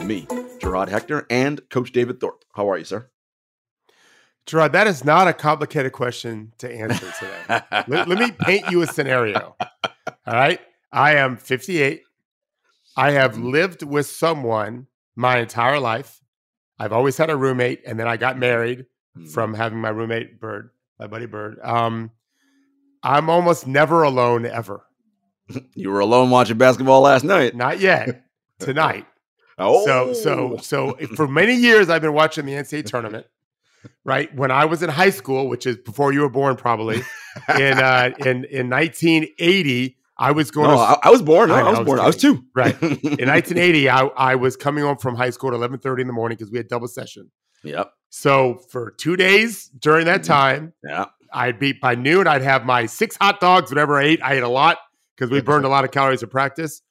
me, Gerard Hector, and Coach David Thorpe. How are you, sir? Gerard, that is not a complicated question to answer today. let me paint you a scenario. All right. I am 58. I have lived with someone my entire life. I've always had a roommate, and then I got married from having my roommate, Bird, my buddy Bird. I'm almost never alone, ever. You were alone watching basketball last night. Not yet. Tonight. Oh. So for many years, I've been watching the NCAA tournament. Right when I was in high school, which is before you were born, probably in 1980, I was going. I was born. I was born. I was 2. Right in 1980, I was coming home from high school at 11:30 in the morning because we had double session. Yep. So for 2 days during that time, I'd be by noon. I'd have my 6 hot dogs, whatever I ate. I ate a lot because we burned a lot of calories at practice.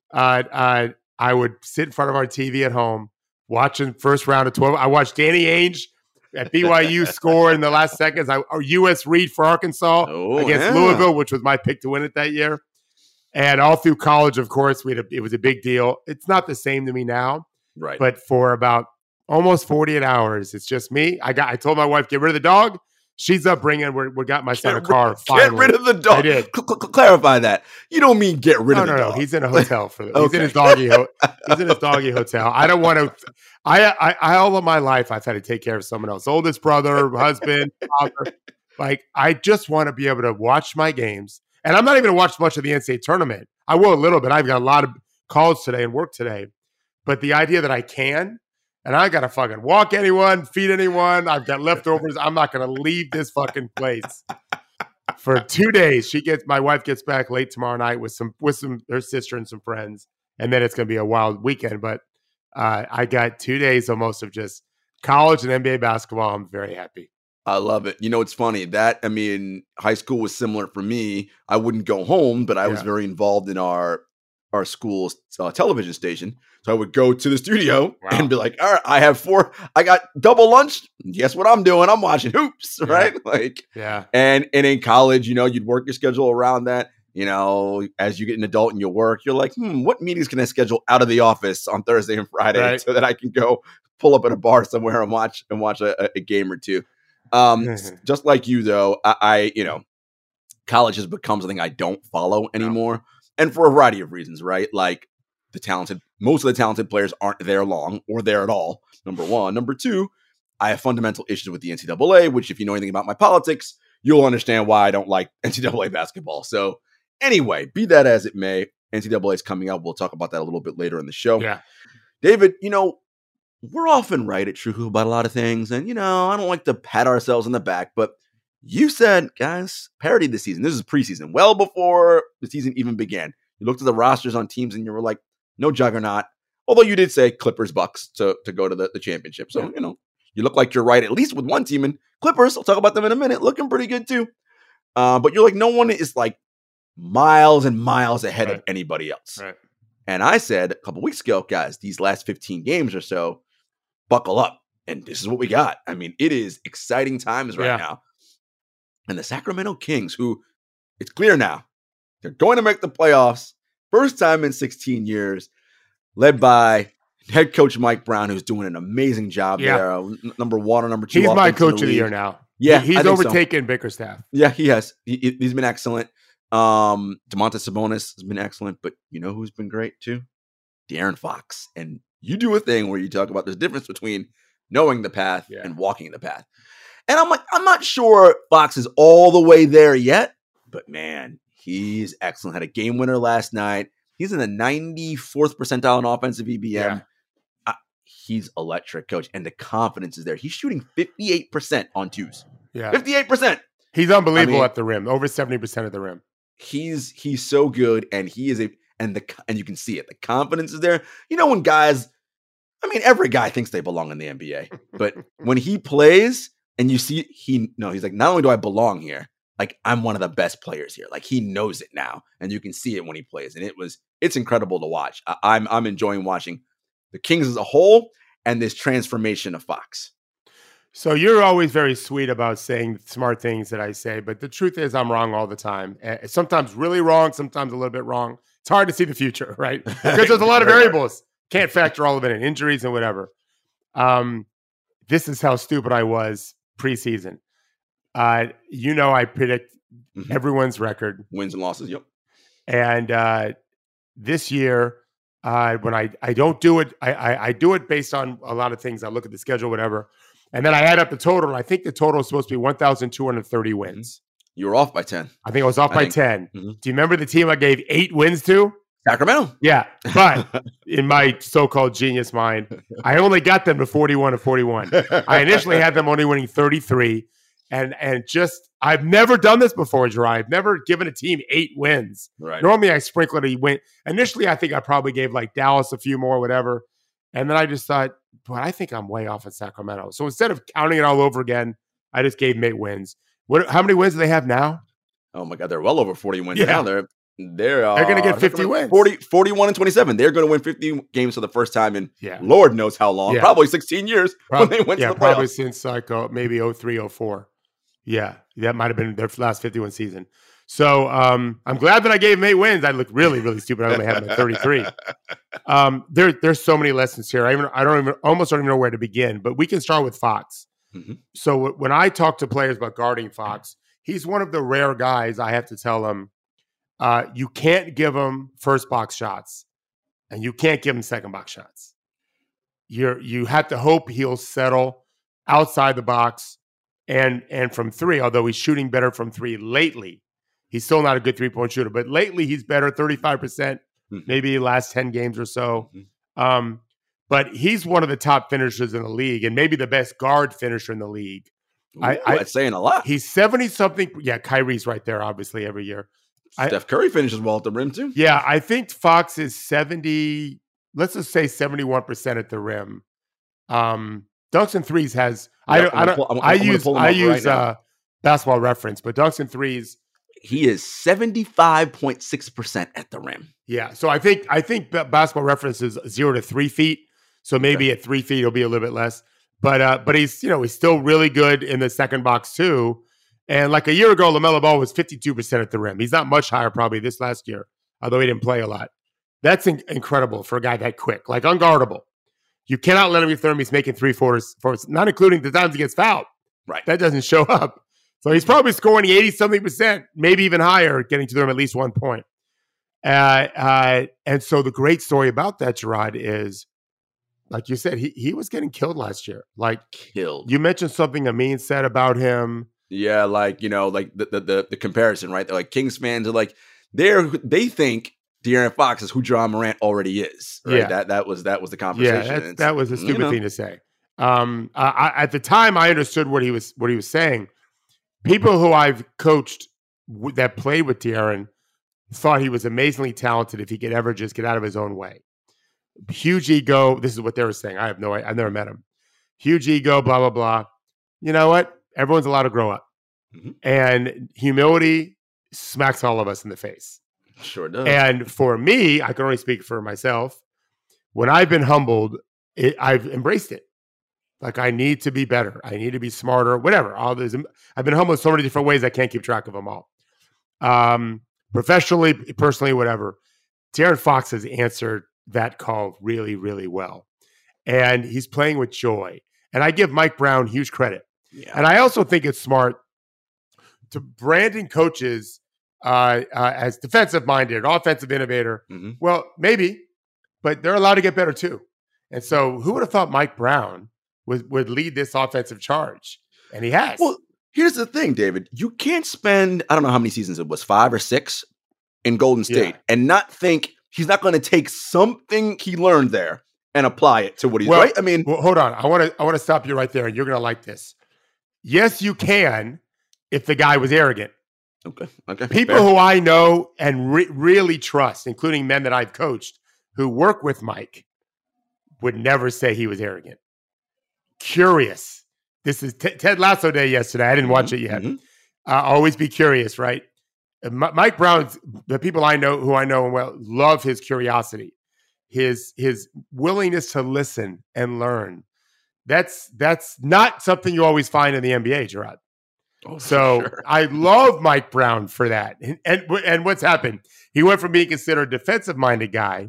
I would sit in front of our TV at home watching first round of 12. I watched Danny Ainge at BYU score in the last seconds. U.S. Reed for Arkansas against Louisville, which was my pick to win it that year. And all through college, of course, it was a big deal. It's not the same to me now, right? But for about almost 48 hours, it's just me. I told my wife, get rid of the dog. She's up bringing. We got my son a car. Get rid of the dog. I did. Clarify that. You don't mean get rid of the dog. No. He's in a hotel for He's in his doggy. He's in his doggy hotel. I don't want to. I all of my life I've had to take care of someone else. Oldest brother, husband, father. Like I just want to be able to watch my games, and I'm not even going to watch much of the NCAA tournament. I will a little bit. I've got a lot of calls today and work today, but the idea that I can. And I got to fucking walk anyone, feed anyone. I've got leftovers. I'm not going to leave this fucking place for 2 days. My wife gets back late tomorrow night with her sister and some friends. And then it's going to be a wild weekend. But I got 2 days almost of just college and NBA basketball. I'm very happy. I love it. You know, it's funny high school was similar for me. I wouldn't go home, but I was very involved in our school's television station. So I would go to the studio and be like, all right, I got double lunch. Guess what I'm doing? I'm watching hoops, right? And in college, you'd work your schedule around that. As you get an adult and you work, you're like, what meetings can I schedule out of the office on Thursday and Friday so that I can go pull up at a bar somewhere and watch a game or two. Just like you though, college has become something I don't follow anymore. And for a variety of reasons, right? Like most of the talented players aren't there long or there at all, number one. Number two, I have fundamental issues with the NCAA, which if you know anything about my politics, you'll understand why I don't like NCAA basketball. So anyway, be that as it may, NCAA is coming up. We'll talk about that a little bit later in the show. Yeah. David, we're often right at True Hoop about a lot of things. And, I don't like to pat ourselves on the back, but you said, guys, parity this season. This is preseason, well before the season even began. You looked at the rosters on teams and you were like, no juggernaut. Although you did say Clippers, Bucks to go to the championship. So, you look like you're right, at least with one team. And Clippers, I'll talk about them in a minute, looking pretty good too. But you're like, no one is like miles and miles ahead of anybody else. Right. And I said a couple weeks ago, guys, these last 15 games or so, buckle up. And this is what we got. I mean, it is exciting times right now. And the Sacramento Kings, who it's clear now, they're going to make the playoffs. First time in 16 years, led by head coach Mike Brown, who's doing an amazing job there. Number 1 or number 2. He's my coach of the year now. Yeah, he's overtaken Bickerstaff. Yeah, he has. He's been excellent. Domantas Sabonis has been excellent, but you know who's been great too? De'Aaron Fox. And you do a thing where you talk about the difference between knowing the path and walking the path. And I'm like, I'm not sure Fox is all the way there yet, but man, he's excellent. Had a game winner last night. He's in the 94th percentile in offensive EBM. He's electric, coach. And the confidence is there. He's shooting 58% on twos. Yeah. 58%. He's unbelievable at the rim. Over 70% of the rim. He's so good. And he is and you can see it. The confidence is there. When guys, every guy thinks they belong in the NBA. But when he plays and you see, he's like, not only do I belong here, like I'm one of the best players here. Like he knows it now. And you can see it when he plays. And it's incredible to watch. I'm enjoying watching the Kings as a whole and this transformation of Fox. So you're always very sweet about saying smart things that I say, but the truth is I'm wrong all the time. Sometimes really wrong, sometimes a little bit wrong. It's hard to see the future, right? Because there's a lot of variables. Can't factor all of it in, injuries and whatever. This is how stupid I was preseason. I predict everyone's record. Wins and losses, yep. And this year, when I don't do it, I do it based on a lot of things. I look at the schedule, whatever. And then I add up the total, and I think the total is supposed to be 1,230 wins. You were off by 10. I think I was off by 10. Do you remember the team I gave 8 wins to? Sacramento. Yeah, but in my so-called genius mind, I only got them to 41. I initially had them only winning 33, and just I've never done this before, Gerard. I've never given a team 8 wins. Right. Normally, I sprinkle a win. Initially, I think I probably gave like Dallas a few more, whatever, and then I just thought, but I think I'm way off in Sacramento. So instead of counting it all over again, I just gave them 8 wins. How many wins do they have now? Oh my God, they're well over 40 wins now. They're going to get 50 wins. 41 and 27. They're going to win 50 games for the first time in Lord knows how long. Yeah. Probably 16 years when they went to the playoffs. Probably since like maybe 03, 04. Yeah, that might have been their last 51 season. So I'm glad that I gave them 8 wins. I look really, really stupid. I only had them at 33. There's so many lessons here. I almost don't even know where to begin. But we can start with Fox. Mm-hmm. So when I talk to players about guarding Fox, he's one of the rare guys I have to tell them, you can't give him first box shots, and you can't give him second box shots. You have to hope he'll settle outside the box and from 3. Although he's shooting better from 3 lately, he's still not a good 3-point shooter. But lately, he's better, 35%, maybe last 10 games or so. But he's one of the top finishers in the league, and maybe the best guard finisher in the league. That's saying a lot. He's 70-something. Yeah, Kyrie's right there, obviously, every year. Steph Curry finishes well at the rim, too. Yeah, I think Fox is 70, let's just say 71% at the rim. Dunks and threes has, I use Basketball Reference, but Dunks and threes. He is 75.6% at the rim. Yeah, so I think Basketball Reference is 0 to 3 feet. So maybe at 3 feet, it'll be a little bit less. But he's still really good in the second box, too. And like a year ago, LaMelo Ball was 52% at the rim. He's not much higher probably this last year, although he didn't play a lot. That's incredible for a guy that quick, like unguardable. You cannot let him get through. He's making 3/4, not including the times he gets fouled. Right. That doesn't show up. So he's probably scoring 80-something%, maybe even higher, getting to the rim at least 1 point. And so the great story about that, Gerard, is, like you said, he was getting killed last year. Like, killed. You mentioned something Amin said about him. Yeah, like, like the comparison, right? They're like, Kings fans are like, they think De'Aaron Fox is who John Morant already is. Right? Yeah. That was the conversation. Yeah, that was a stupid thing to say. At the time, I understood what he was saying. People who I've coached that played with De'Aaron thought he was amazingly talented if he could ever just get out of his own way. Huge ego. This is what they were saying. I've never met him. Huge ego, blah, blah, blah. You know what? Everyone's allowed to grow up. Mm-hmm. And humility smacks all of us in the face. Sure does. And for me, I can only speak for myself. When I've been humbled, I've embraced it. Like, I need to be better. I need to be smarter, whatever. I've been humbled in so many different ways, I can't keep track of them all. Professionally, personally, whatever. De'Aaron Fox has answered that call really, really well. And he's playing with joy. And I give Mike Brown huge credit. Yeah. And I also think it's smart to branding coaches as defensive-minded, offensive innovator. Mm-hmm. Well, maybe, but they're allowed to get better too. And so who would have thought Mike Brown would lead this offensive charge? And he has. Well, here's the thing, David. You can't spend, I don't know how many seasons it was, 5 or 6 in Golden State and not think he's not going to take something he learned there and apply it to what he's right. I mean, hold on. I want to stop you right there, and you're going to like this. Yes, you can if the guy was arrogant. Okay. People who I know and really trust, including men that I've coached who work with Mike, would never say he was arrogant. Curious. This is Ted Lasso Day yesterday. I didn't watch it yet. Mm-hmm. Always be curious, right? Mike Brown, the people I know who I know well, love his curiosity, his willingness to listen and learn. That's not something you always find in the NBA, Gerard. Oh, so sure. I love Mike Brown for that. And what's happened? He went from being considered a defensive-minded guy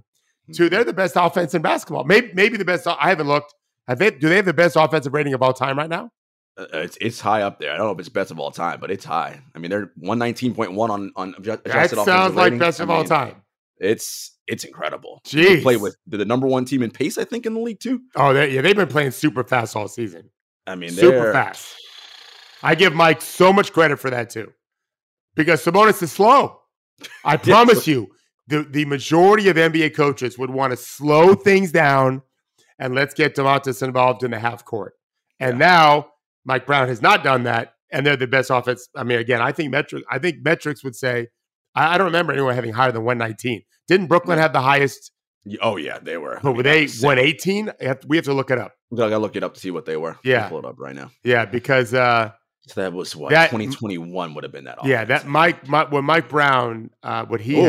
Two, they're the best offense in basketball. Maybe the best. I haven't looked. Do they have the best offensive rating of all time right now? It's high up there. I don't know if it's best of all time, but it's high. I mean, they're 119.1 on adjusted that sounds like rating. Best of all time. It's incredible. Jeez. They play with the number one team in pace, I think, in the league too. Oh, they've been playing super fast all season. I mean, super fast. I give Mike so much credit for that too, because Sabonis is slow. I promise you, the majority of NBA coaches would want to slow things down and let's get Domantas involved in the half court. And now Mike Brown has not done that, and they're the best offense. I mean, again, I think metrics would say, I don't remember anyone having higher than 119. Didn't Brooklyn have the highest? Oh yeah, they were. But were they 118? We have to look it up. I gotta look it up to see what they were. Yeah, I'll pull it up right now. Yeah, because so that was what 2021 would have been that. Offense. Yeah, that Mike Brown, what he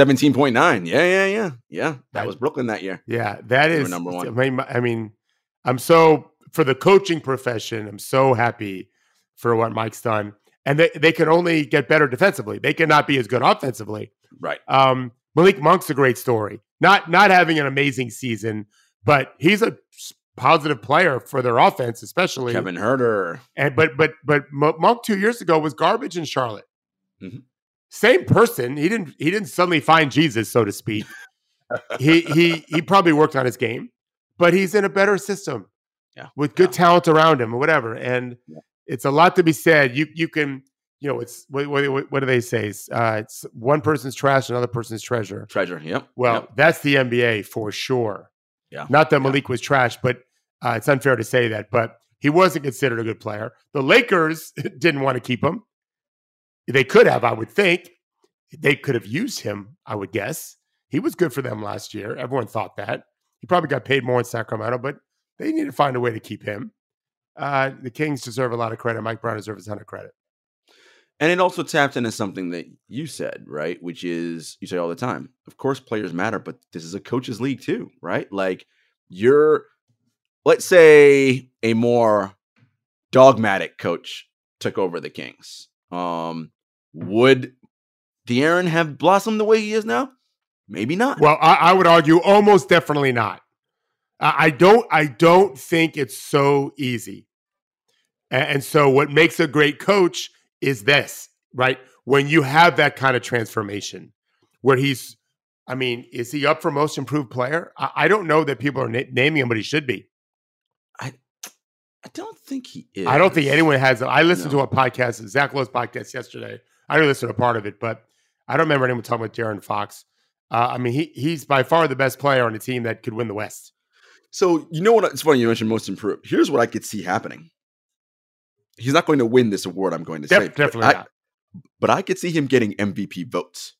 117.9. Yeah. That was Brooklyn that year. Yeah, that is number one. I mean, I'm so for the coaching profession. I'm so happy for what Mike's done, and they can only get better defensively. They cannot be as good offensively. Right. Malik Monk's a great story. Not having an amazing season, but he's a positive player for their offense, especially Kevin Huerter. And but Monk 2 years ago was garbage in Charlotte. Mm-hmm. Same person. He didn't suddenly find Jesus, so to speak. he probably worked on his game, but he's in a better system with good talent around him or whatever. And it's a lot to be said. You can. It's what do they say? It's one person's trash, another person's treasure. Treasure, yep. Well, that's the NBA for sure. Yeah. Not that Malik was trash, but it's unfair to say that. But he wasn't considered a good player. The Lakers didn't want to keep him. They could have, I would think. They could have used him, I would guess. He was good for them last year. Everyone thought that. He probably got paid more in Sacramento, but they need to find a way to keep him. The Kings deserve a lot of credit. Mike Brown deserves a ton of credit. And it also taps into something that you said, right? Which is, you say all the time, of course players matter, but this is a coach's league too, right? Like let's say a more dogmatic coach took over the Kings. Would De'Aaron have blossomed the way he is now? Maybe not. Well, I would argue almost definitely not. I don't think it's so easy. And so what makes a great coach is this, right? When you have that kind of transformation where is he up for most improved player? I don't know that people are naming him, but he should be. I don't think he is. I don't think anyone has. I listened to a podcast, Zach Lowe's podcast yesterday. I didn't listen to part of it, but I don't remember anyone talking about De'Aaron Fox. He's by far the best player on the team that could win the West. So, you know what? It's funny you mentioned most improved. Here's what I could see happening. He's not going to win this award, I'm going to say. Definitely not. But I could see him getting MVP votes.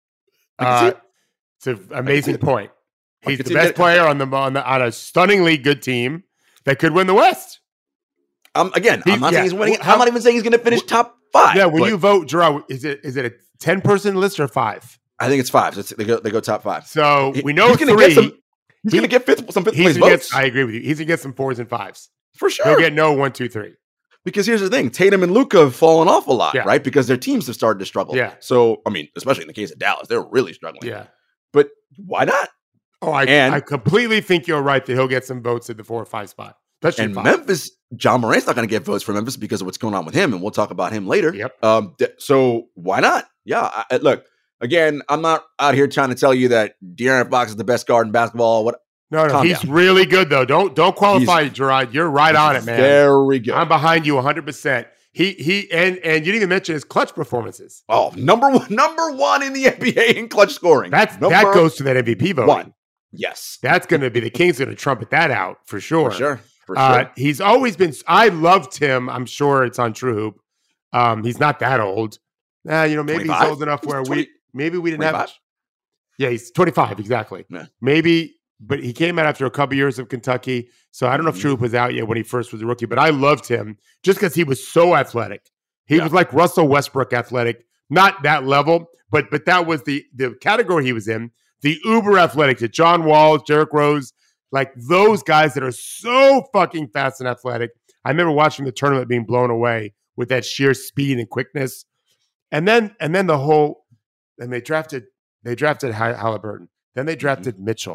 It's an amazing point. He's the best player on a stunningly good team that could win the West. I'm not saying he's winning. I'm not even saying he's going to finish top 5. Yeah, when you vote, Gerard, is it a 10-person list or 5? I think it's 5. So they go top 5. So we know 3. He's going to get some fifth place votes. I agree with you. He's going to get some 4s and 5s. For sure. He'll get 1, 2, 3. Because here's the thing, Tatum and Luka have fallen off a lot, right? Because their teams have started to struggle. Yeah. So, especially in the case of Dallas, they're really struggling. Yeah. But why not? Oh, I completely think you're right that he'll get some votes at the 4 or 5 spot. And 5. Memphis, John Morant's not going to get votes for Memphis because of what's going on with him, and we'll talk about him later. Yep. So why not? Yeah. Look, again, I'm not out here trying to tell you that De'Aaron Fox is the best guard in basketball. No, he's really good though. Don't qualify, Gerard. You're right on it, man. Very good. I'm behind you 100%. He and you didn't even mention his clutch performances. Oh, number one in the NBA in clutch scoring. That goes to that MVP voting. 1. Yes, that's going to be the Kings going to trumpet that out for sure. For sure. He's always been. I loved him. I'm sure it's on True Hoop. He's not that old. Maybe 25? He's old enough where we didn't 25? Have. Yeah, he's 25 exactly. Yeah. Maybe. But he came out after a couple years of Kentucky. So I don't know if True Hoop was out yet when he first was a rookie, but I loved him just because he was so athletic. He was like Russell Westbrook athletic. Not that level, but that was the category he was in. The uber athletic, the John Wall, Derrick Rose, like those guys that are so fucking fast and athletic. I remember watching the tournament being blown away with that sheer speed and quickness. And then they drafted Halliburton. Then they drafted Mitchell.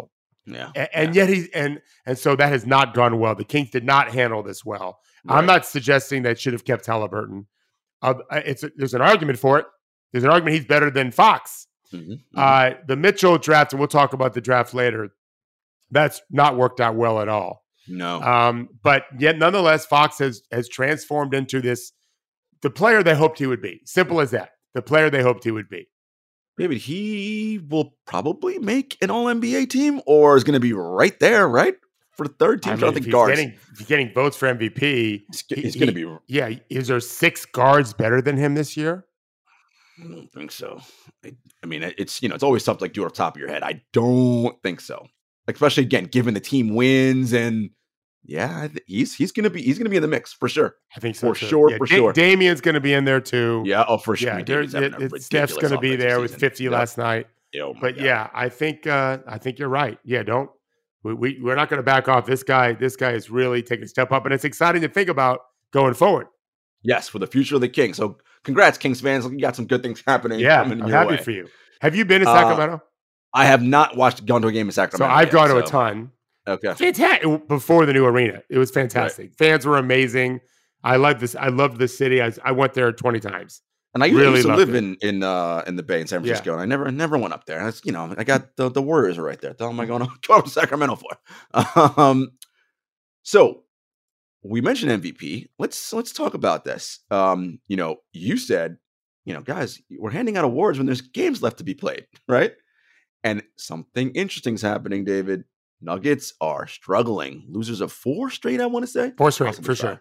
Yeah. And yet and so that has not gone well. The Kings did not handle this well. Right. I'm not suggesting they should have kept Halliburton. There's an argument for it. There's an argument he's better than Fox. The Mitchell draft, and we'll talk about the draft later, that's not worked out well at all. No. But yet nonetheless, Fox has transformed into the player they hoped he would be. Simple as that. The player they hoped he would be. Maybe he will probably make an All-NBA team, or is going to be right there, right? For the third team. I don't think guards. If he's getting votes for MVP, he's going to be. Yeah. Is there 6 guards better than him this year? I don't think so. I mean, it's always tough to do it off the top of your head. I don't think so. Especially again, given the team wins, and he's going to be in the mix for sure. I think so for sure. For sure. Damian's going to be in there too. Yeah. Oh, for sure. Yeah, Steph's going to be there with 50 last night. But God. I think you're right. Yeah. We're not going to back off. This guy is really taking a step up, and it's exciting to think about going forward. Yes, for the future of the Kings. So congrats, Kings fans. You got some good things happening. Yeah, I'm happy for you. Have you been to Sacramento? I have not gone to a game in Sacramento. So I've gone to a ton. Okay. Fantastic. Before the new arena. It was fantastic. Right. Fans were amazing. I loved this. I loved the city. I went there 20 times. And I used to live in the Bay in San Francisco, and I never went up there. And it's, I got the Warriors right there. What am I going to go to Sacramento for? So we mentioned MVP. Let's talk about this. You said, guys, we're handing out awards when there's games left to be played, right? And something interesting is happening, David. Nuggets are struggling. Losers of 4 straight, I want to say. 4 straight, for sure.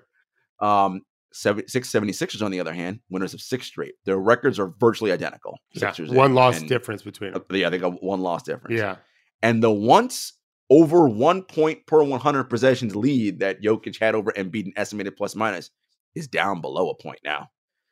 76ers, on the other hand, winners of 6 straight. Their records are virtually identical. Sixers one loss difference between them. Yeah, they got 1 loss difference. Yeah. And the once over 1 point per 100 possessions lead that Jokic had over Embiid, an estimated plus minus, is down below a point now.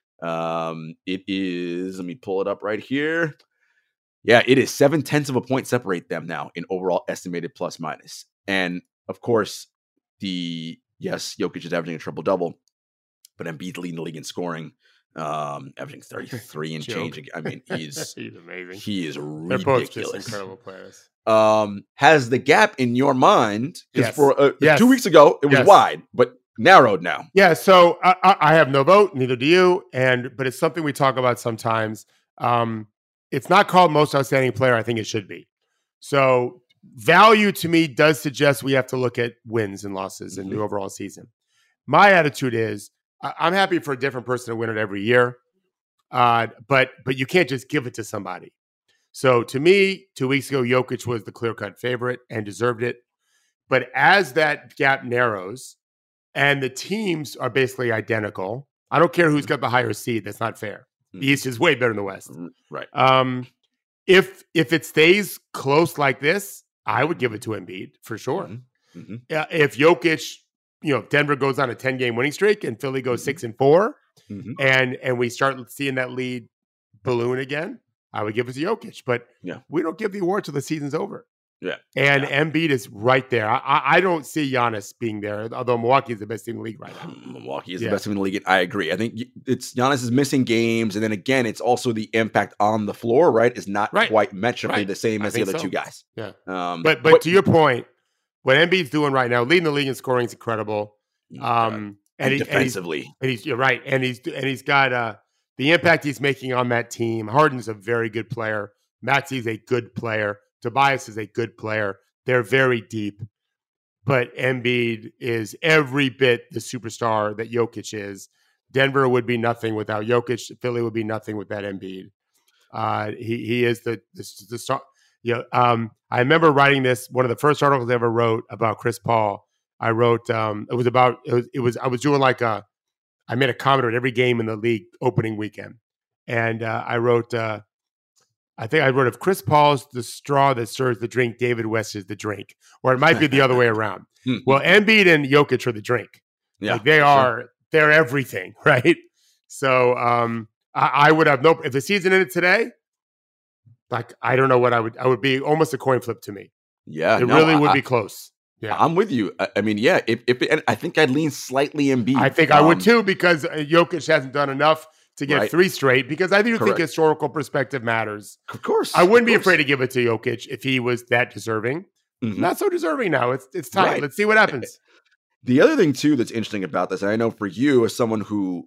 It is, let me pull it up right here. Yeah, it is 0.7 of a point separate them now in overall estimated plus minus. And of course, Jokic is averaging a triple-double, but Embiid's leading the league in scoring, averaging 33 and change. I mean, he's amazing. He is ridiculous. They're both just incredible players. Has the gap in your mind, because for 2 weeks ago, it was wide, but narrowed now. Yeah, so I have no vote, neither do you, but it's something we talk about sometimes. It's not called most outstanding player. I think it should be. So value to me does suggest we have to look at wins and losses in the overall season. My attitude is I'm happy for a different person to win it every year, but you can't just give it to somebody. So to me, 2 weeks ago, Jokic was the clear-cut favorite and deserved it. But as that gap narrows and the teams are basically identical, I don't care who's got the higher seed. That's not fair. The East is way better than the West. Right. If it stays close like this, I would give it to Embiid for sure. If Jokic, Denver goes on a 10-game winning streak and Philly goes 6-4, and we start seeing that lead balloon again, I would give it to Jokic. But we don't give the award till the season's over. Yeah. And Embiid is right there. I don't see Giannis being there, although Milwaukee is the best team in the league right now. Milwaukee is the best team in the league. I agree. I think it's Giannis is missing games. And then again, it's also the impact on the floor, right? Is not quite metrically the same as the other 2 guys. Yeah. But to your point, what Embiid's doing right now, leading the league in scoring is incredible. And defensively. You're right. And he's got the impact he's making on that team. Harden's a very good player. Maxey's a good player. Tobias is a good player. They're very deep. But Embiid is every bit the superstar that Jokic is. Denver would be nothing without Jokic. Philly would be nothing without Embiid. He is the star. I remember writing this, one of the first articles I ever wrote about Chris Paul. I wrote, I was doing I made a comment on every game in the league opening weekend. And I wrote, if Chris Paul's the straw that stirs the drink, David West is the drink. Or it might be the other way around. Well, Embiid and Jokic are the drink. Yeah, they're everything, right? So I would have if the season ended today, I don't know what I would be almost a coin flip to me. Yeah. It really would be close. Yeah. I'm with you. I mean, yeah, I think I'd lean slightly Embiid. I think I would too, because Jokic hasn't done enough to get 3 straight, because I think historical perspective matters. Of course. I wouldn't be afraid to give it to Jokic if he was that deserving. not so deserving now. It's time. Right. Let's see what happens. The other thing too that's interesting about this, and I know for you as someone who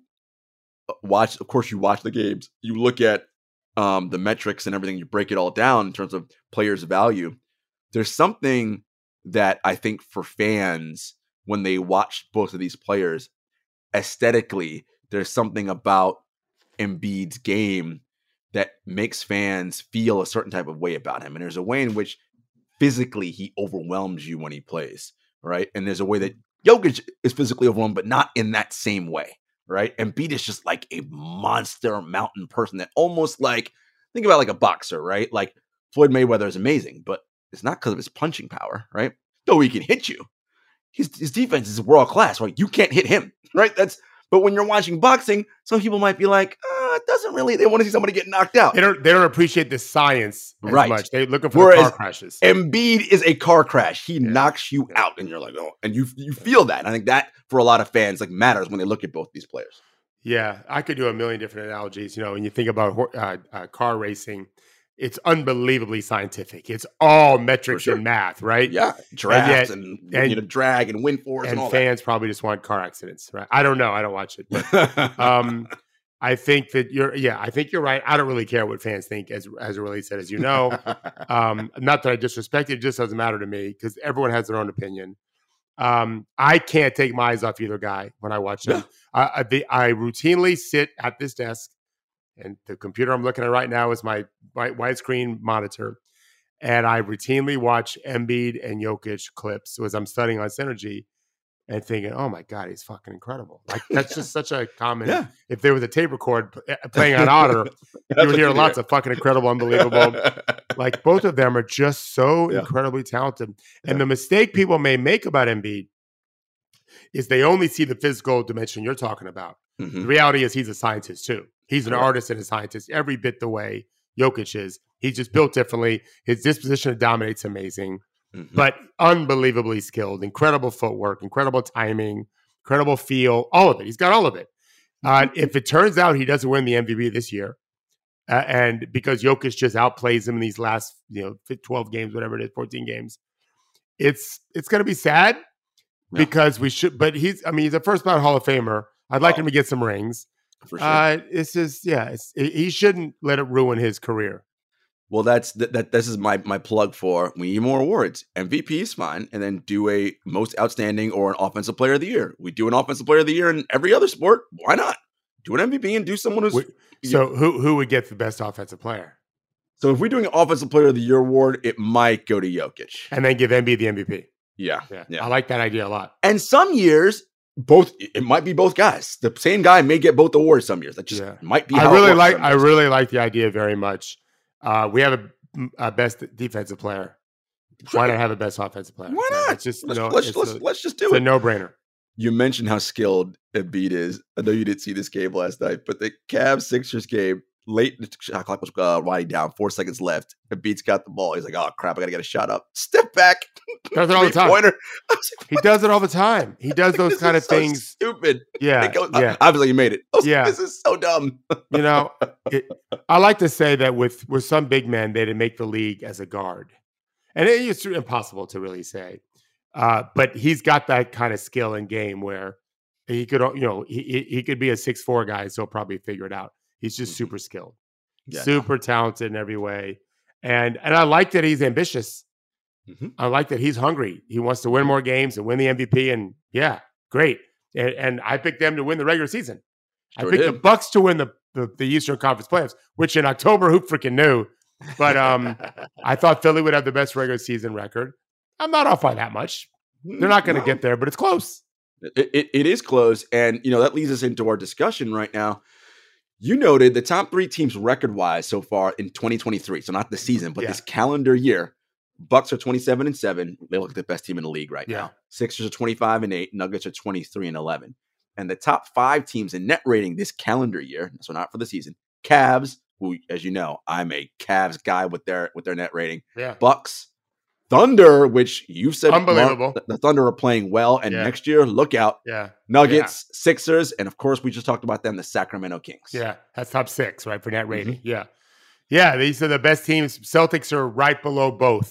of course you watch the games, you look at the metrics and everything, you break it all down in terms of players' value. There's something that I think for fans, when they watch both of these players, aesthetically, there's something about Embiid's game that makes fans feel a certain type of way about him. And there's a way in which physically he overwhelms you when he plays, right? And there's a way that Jokic is physically overwhelmed, but not in that same way, right? Embiid is just like a monster mountain person that almost like, think about like a boxer, right? Like Floyd Mayweather is amazing, but it's not because of his punching power, right? Though he can hit you. His defense is world class, right? You can't hit him, right? But when you're watching boxing, some people might be like, it doesn't really, they want to see somebody get knocked out. They don't appreciate the science as much. They're looking for the car crashes. Embiid is a car crash. He knocks you out and you're like, oh, and you feel that. And I think that for a lot of fans like matters when they look at both these players. Yeah, I could do a million different analogies. When you think about car racing, it's unbelievably scientific. It's all metrics and math, right? Yeah, drafts and drag and wind force and all that. And fans probably just want car accidents, right? I don't know. I don't watch it. But, I think that you're right. I don't really care what fans think as it relates to it, as you know. Not that I disrespect it. It just doesn't matter to me because everyone has their own opinion. I can't take my eyes off either guy when I watch them. I routinely sit at this desk, and the computer I'm looking at right now is my widescreen monitor. And I routinely watch Embiid and Jokic clips as I'm studying on Synergy and thinking, oh my God, he's fucking incredible. Like that's just such a common, if there was a tape record playing on Otter, you would hear lots of fucking incredible, unbelievable. Like both of them are just so incredibly talented. And the mistake people may make about Embiid is they only see the physical dimension you're talking about. Mm-hmm. The reality is he's a scientist too. He's an artist and a scientist every bit the way Jokic is. He's just built differently. His disposition to dominate's amazing, but unbelievably skilled, incredible footwork, incredible timing, incredible feel, all of it. He's got all of it. If it turns out he doesn't win the MVP this year, and because Jokic just outplays him in these last 12 games, whatever it is, 14 games, it's going to be sad because we should. But he's a first ballot Hall of Famer. I'd like him to get some rings. For sure. He shouldn't let it ruin his career. Well, this is my plug for we need more awards. MVP is fine, and then do a most outstanding or an offensive player of the year. We do an offensive player of the year in every other sport. Why not do an MVP and do someone who's who would get the best offensive player? So if we're doing an offensive player of the year award, it might go to Jokic, and then give Embiid the MVP. Yeah. I like that idea a lot. And some years, it might be both guys. The same guy may get both awards some years. That just might be. I really like the idea very much. We have a best defensive player. Sure. Why not have a best offensive player? Why not? It's just let's just do it. It's a no-brainer. You mentioned how skilled Embiid is. I know you didn't see this game last night, but the Cavs-Sixers game, late, the shot clock was winding down, 4 seconds left. Embiid's got the ball. He's like, oh, crap, I got to get a shot up. Step back. Does it all the time. He does it all the time. He does those kind of things. Stupid. Yeah. Obviously, you made it. This is so dumb. I like to say that with some big men, they didn't make the league as a guard. And it's impossible to really say. But he's got that kind of skill and game where he could, he could be a 6'4" guy, so he'll probably figure it out. He's just super skilled, super talented in every way. And I like that he's ambitious. Mm-hmm. I like that he's hungry. He wants to win more games and win the MVP. And great. And I picked them to win the regular season. I picked the Bucks to win the Eastern Conference playoffs, which in October, who freaking knew? But I thought Philly would have the best regular season record. I'm not off by that much. They're not going to get there, but it's close. It is close. And, that leads us into our discussion right now. You noted the top 3 teams record-wise so far in 2023. So not the season, but this calendar year. Bucks are 27-7. They look like the best team in the league right now. Sixers are 25-8. Nuggets are 23-11. And the top 5 teams in net rating this calendar year, so not for the season, Cavs, who, as you know, I'm a Cavs guy with their net rating. Yeah. Bucks, Thunder, which you've said unbelievable. The Thunder are playing well, and next year, look out. Yeah. Nuggets, Sixers, and of course, we just talked about them, the Sacramento Kings. Yeah, that's top 6, right, for net rating. Mm-hmm. Yeah. These are the best teams. Celtics are right below both.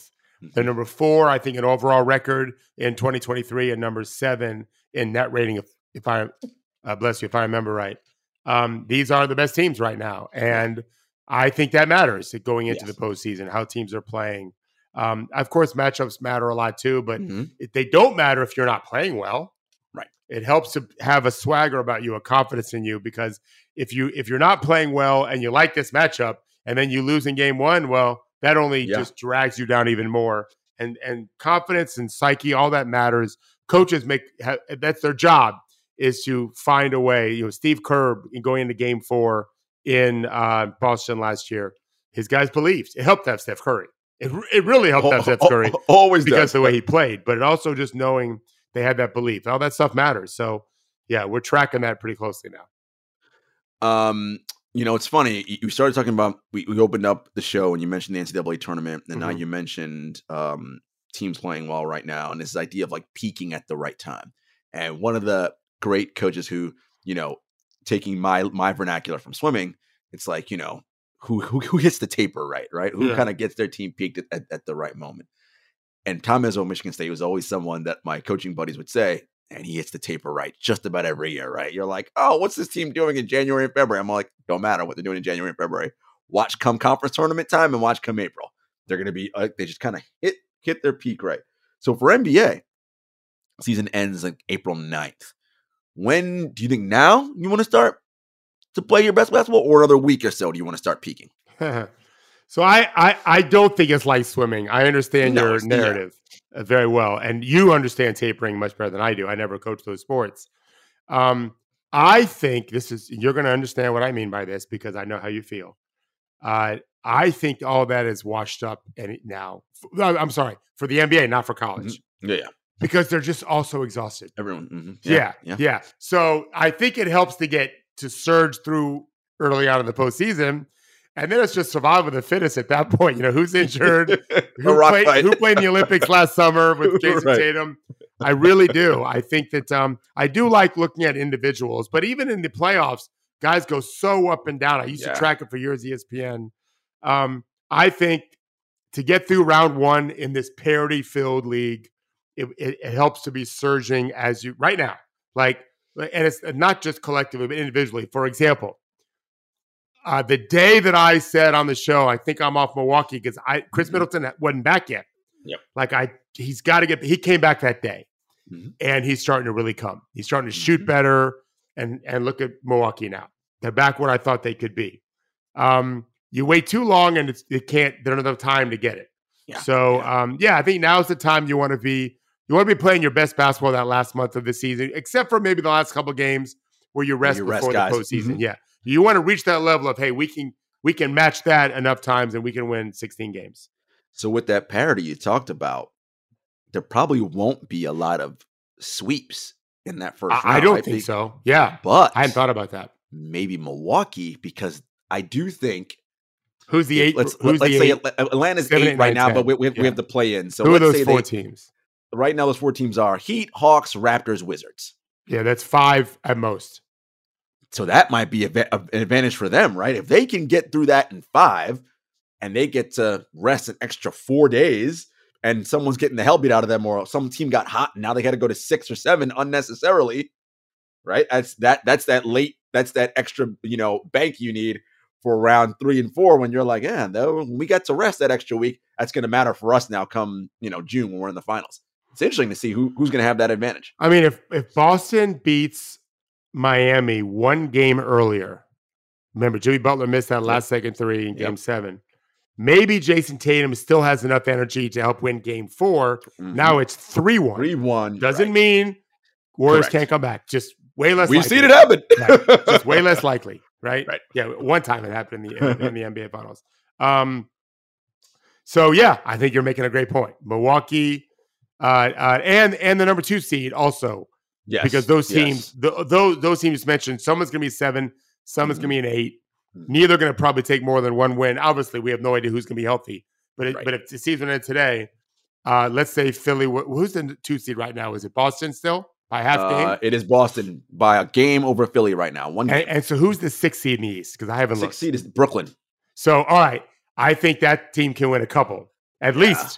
They're number 4, I think, in overall record in 2023, and number 7 in net rating. If I bless you, if I remember right, these are the best teams right now, and I think that matters going into the postseason. How teams are playing. Of course, matchups matter a lot too, but they don't matter if you're not playing well. Right. It helps to have a swagger about you, a confidence in you, because if you're not playing well and you like this matchup, and then you lose in game 1, well, that only just drags you down even more. And confidence and psyche, all that matters. Coaches that's their job, is to find a way. Steve Kerr going into game 4 in Boston last year, his guys believed. It helped to have Steph Curry. It really helped to have Steph Curry always because of the way he played, but it also just knowing they had that belief. All that stuff matters. So, yeah, we're tracking that pretty closely now. It's funny. You started talking about we opened up the show and you mentioned the NCAA tournament, and now you mentioned teams playing well right now, and this idea of like peaking at the right time. And one of the great coaches who, taking my vernacular from swimming, it's like, who hits the taper right? Who kind of gets their team peaked at the right moment. And Tom Izzo of Michigan State was always someone that my coaching buddies would say, and he hits the taper right just about every year, right? You're like, oh, what's this team doing in January and February? I'm like, don't matter what they're doing in January and February. Watch come conference tournament time and watch come April. They're going to be they just kind of hit their peak right. So for NBA, season ends like April 9th. When do you think now you want to start to play your best basketball, or another week or so do you want to start peaking? So I don't think it's like swimming. I understand your narrative very well, and you understand tapering much better than I do. I never coached those sports. I think you're going to understand what I mean by this because I know how you feel. I think all that is washed up now. I'm sorry, for the NBA, not for college. Yeah. Because they're just also exhausted. Everyone. Yeah. So I think it helps to surge through early on in the postseason. And then it's just survival of the fittest at that point. Who's injured? Who played in the Olympics last summer with Jason Tatum? I really do. I think that I do like looking at individuals. But even in the playoffs, guys go so up and down. I used to track it for years, ESPN. I think to get through round 1 in this parity-filled league, it helps to be surging as you right now. And it's not just collectively, but individually. For example, the day that I said on the show, I think I'm off Milwaukee because Chris Middleton wasn't back yet. Yep. He's got to he came back that day, and he's starting to really come. He's starting to shoot better, and look at Milwaukee now. They're back where I thought they could be. You wait too long, and they don't have enough time to get it. Yeah. So, I think now's the time you want to be playing your best basketball that last month of the season, except for maybe the last couple of games where you rest before the postseason. Yeah. You want to reach that level of, hey, we can match that enough times and we can win 16 games. So with that parity you talked about, there probably won't be a lot of sweeps in that first round. I don't think so. Yeah. But I hadn't thought about that. Maybe Milwaukee, because I do think who's the 8? Let's say Atlanta's 8 right now, but we have to play in. So who are those 4 teams? Right now, those 4 teams are Heat, Hawks, Raptors, Wizards. Yeah, that's 5 at most. So that might be an advantage for them, right? If they can get through that in 5 and they get to rest an extra 4 days and someone's getting the hell beat out of them, or some team got hot and now they got to go to 6 or 7 unnecessarily, right? That's that extra, bank you need for round 3 and 4 when you're like, though we got to rest that extra week. That's going to matter for us now come, June when we're in the finals. It's interesting to see who's going to have that advantage. I mean, if Boston beats Miami 1 game earlier, remember Jimmy Butler missed that last second 3 in game 7. Maybe Jason Tatum still has enough energy to help win game 4. Now it's 3-1. 3-1. Doesn't mean Warriors can't come back. Just way less likely. We've seen it happen. Right. Just way less likely, right? Right. Yeah, one time it happened in the NBA Finals. So, yeah, I think you're making a great point. Milwaukee and the number 2 seed also. Yes. Because those teams, those teams mentioned, someone's going to be 7, someone's going to be an 8. Neither are going to probably take more than 1 win. Obviously, we have no idea who's going to be healthy. But if the season ended today, let's say Philly, who's the 2 seed right now? Is it Boston still by half game? It is Boston by a game over Philly right now. 1 game. And so who's the 6th seed in the East? Because I haven't looked. 6th seed is Brooklyn. So, all right. I think that team can win a couple, at least.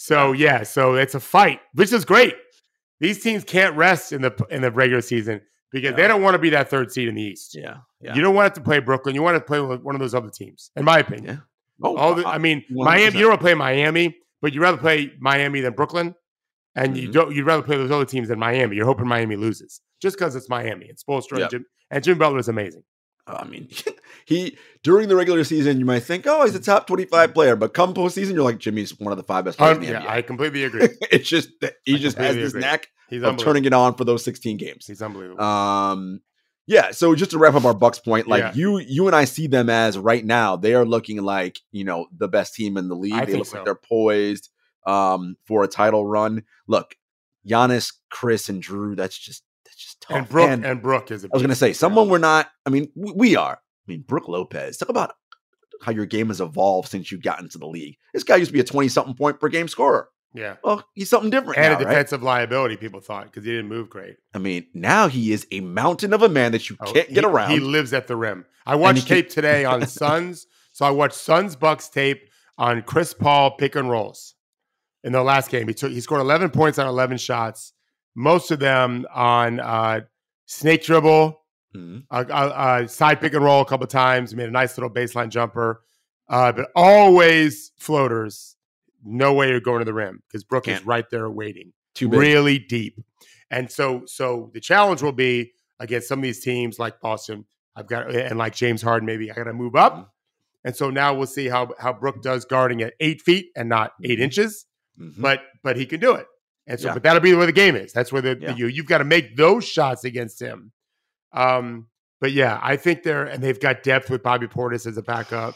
So it's a fight, which is great. These teams can't rest in the regular season because they don't want to be that third seed in the East. Yeah. You don't want to play Brooklyn. You want to play with one of those other teams, in my opinion. Yeah. Miami. You don't want to play Miami, but you'd rather play Miami than Brooklyn, and you'd rather play those other teams than Miami. You're hoping Miami loses just because it's Miami. It's Spoelstra and Jim Butler is amazing. I mean, he during the regular season, you might think, he's a top 25 player, but come postseason, you're like, Jimmy's one of the 5 best players in the NBA. I completely agree. It's just that he just has this knack of turning it on for those 16 games. He's unbelievable. So just to wrap up our Bucks point, you and I see them as right now, they are looking like, the best team in the league. They look like they're poised for a title run. Look, Giannis, Chris, and Drew, that's just tough. And Brooke is. I was going to say someone we're not. I mean, we are. I mean, Brooke Lopez. Talk about how your game has evolved since you got into the league. This guy used to be a 20-something point per game scorer. Yeah. Well, he's something different and now, a defensive liability. People thought because he didn't move great. I mean, now he is a mountain of a man that you can't get around. He lives at the rim. I watched tape today on Suns. So I watched Suns Bucks tape on Chris Paul pick and rolls in the last game. He scored 11 points on 11 shots. Most of them on snake dribble, side pick and roll a couple of times. He made a nice little baseline jumper, but always floaters. No way you're going to the rim because Brooke is right there waiting, really deep. And so the challenge will be against some of these teams like Boston. And like James Harden, maybe I got to move up. And so now we'll see how Brooke does guarding at 8 feet and not 8 inches, but he can do it. And so, but that'll be where the game is. That's where you've got to make those shots against him. But yeah, I think they've got depth with Bobby Portis as a backup.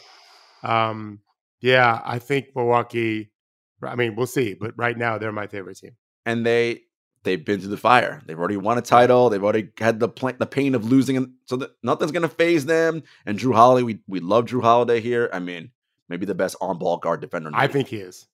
I think Milwaukee. I mean, we'll see. But right now, they're my favorite team. And they've been through the fire. They've already won a title. They've already had the pain of losing, and so that nothing's going to phase them. And Drew Holiday, we love Drew Holiday here. I mean, maybe the best on-ball guard defender. I think he is.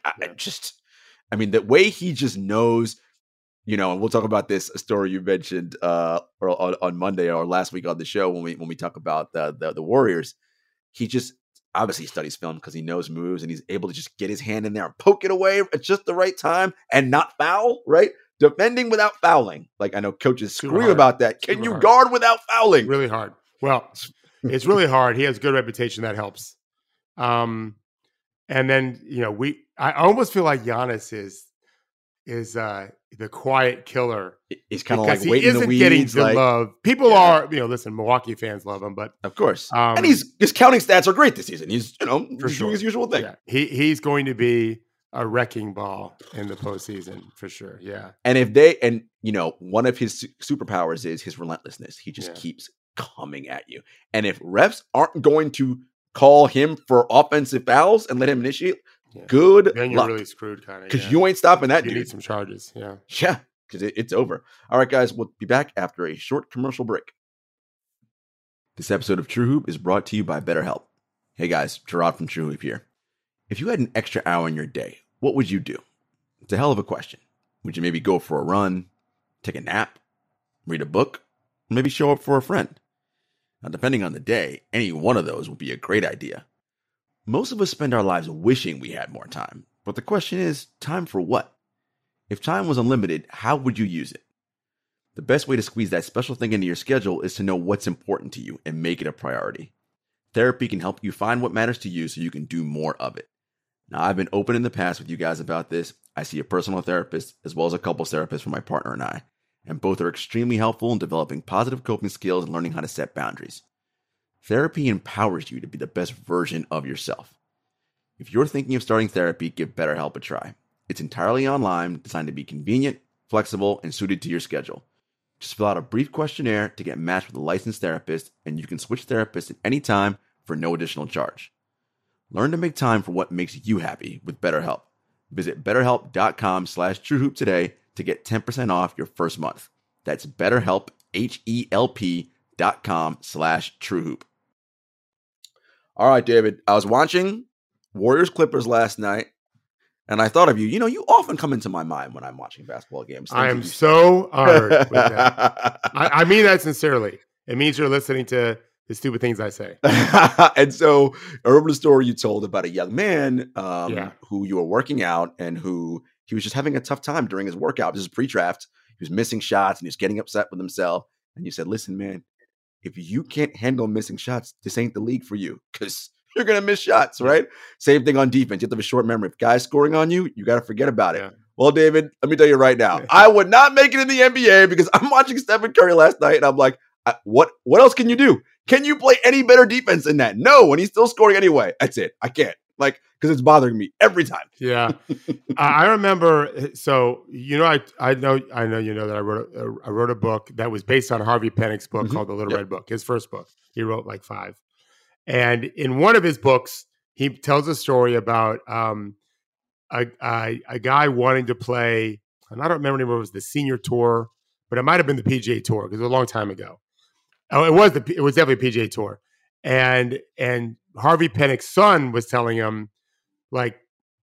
I mean, the way he just knows, and we'll talk about this story you mentioned on Monday or last week on the show when we talk about the Warriors. He just obviously studies film because he knows moves and he's able to just get his hand in there and poke it away at just the right time and not foul, right? Defending without fouling. Like I know coaches scream about that. Can you guard without fouling? Really hard. Well, it's really hard. He has a good reputation. That helps. And then, I almost feel like Giannis is the quiet killer. He's kind of like waiting in the weeds. Getting the love. People are, listen, Milwaukee fans love him, but of course, and his counting stats are great this season. He's, doing his usual thing. Yeah. He's going to be a wrecking ball in the postseason for sure. Yeah. And one of his superpowers is his relentlessness. He just keeps coming at you. And if refs aren't going to call him for offensive fouls and let him initiate, good then you're luck. Really screwed, kind of. Because you ain't stopping that, dude. You need some charges, yeah. Yeah, because it's over. All right, guys, we'll be back after a short commercial break. This episode of True Hoop is brought to you by BetterHelp. Hey, guys, Gerard from True Hoop here. If you had an extra hour in your day, what would you do? It's a hell of a question. Would you maybe go for a run, take a nap, read a book, or maybe show up for a friend? Now, depending on the day, any one of those would be a great idea. Most of us spend our lives wishing we had more time, but the question is, time for what? If time was unlimited, how would you use it? The best way to squeeze that special thing into your schedule is to know what's important to you and make it a priority. Therapy can help you find what matters to you so you can do more of it. Now, I've been open in the past with you guys about this. I see a personal therapist as well as a couples therapist for my partner and I, and both are extremely helpful in developing positive coping skills and learning how to set boundaries. Therapy empowers you to be the best version of yourself. If you're thinking of starting therapy, give BetterHelp a try. It's entirely online, designed to be convenient, flexible, and suited to your schedule. Just fill out a brief questionnaire to get matched with a licensed therapist, and you can switch therapists at any time for no additional charge. Learn to make time for what makes you happy with BetterHelp. Visit BetterHelp.com/TrueHoop today to get 10% off your first month. That's BetterHelp, HELP.com/TrueHoop. All right, David, I was watching Warriors Clippers last night, and I thought of you. You often come into my mind when I'm watching basketball games. I am so honored with that. I mean that sincerely. It means you're listening to the stupid things I say. And so I remember the story you told about a young man Yeah. who you were working out and who he was just having a tough time during his workout. This is pre-draft. He was missing shots and he was getting upset with himself. And you said, listen, man, if you can't handle missing shots, this ain't the league for you because you're going to miss shots, right? Same thing on defense. You have to have a short memory. If guys scoring on you, you got to forget about it. Yeah. Well, David, let me tell you right now, I would not make it in the NBA because I'm watching Stephen Curry last night and I'm like, what else can you do? Can you play any better defense than that? No, and he's still scoring anyway. That's it. I can't. Like, because it's bothering me every time. Yeah. I remember, so, I know you know that I wrote a book that was based on Harvey Penick's book called The Little Red Book, his first book. He wrote like 5. And in one of his books, he tells a story about a guy wanting to play, and I don't remember anymore, it was the senior tour, but it might have been the PGA Tour because it was a long time ago. Oh, it was definitely PGA Tour. And Harvey Penick's son was telling him, like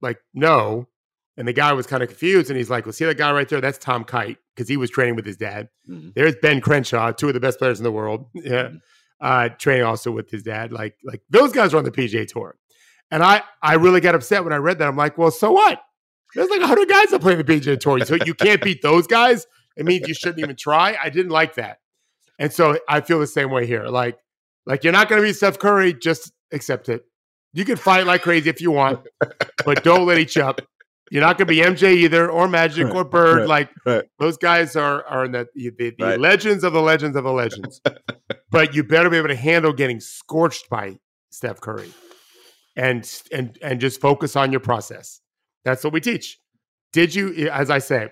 no. And the guy was kind of confused. And he's like, well, see that guy right there? That's Tom Kite, because he was training with his dad. Mm-hmm. There's Ben Crenshaw, 2 of the best players in the world. Yeah. Training also with his dad. Like those guys are on the PGA Tour. And I really got upset when I read that. I'm like, well, so what? There's like 100 guys that play the PGA Tour. So you can't beat those guys? It means you shouldn't even try? I didn't like that. And so I feel the same way here. Like you're not going to be Steph Curry, just accept it. You can fight like crazy if you want, but don't let each up. You're not going to be MJ either, or Magic, or Bird. Those guys are in the legends of the legends of the legends. But you better be able to handle getting scorched by Steph Curry, and just focus on your process. That's what we teach. Did you, as I say,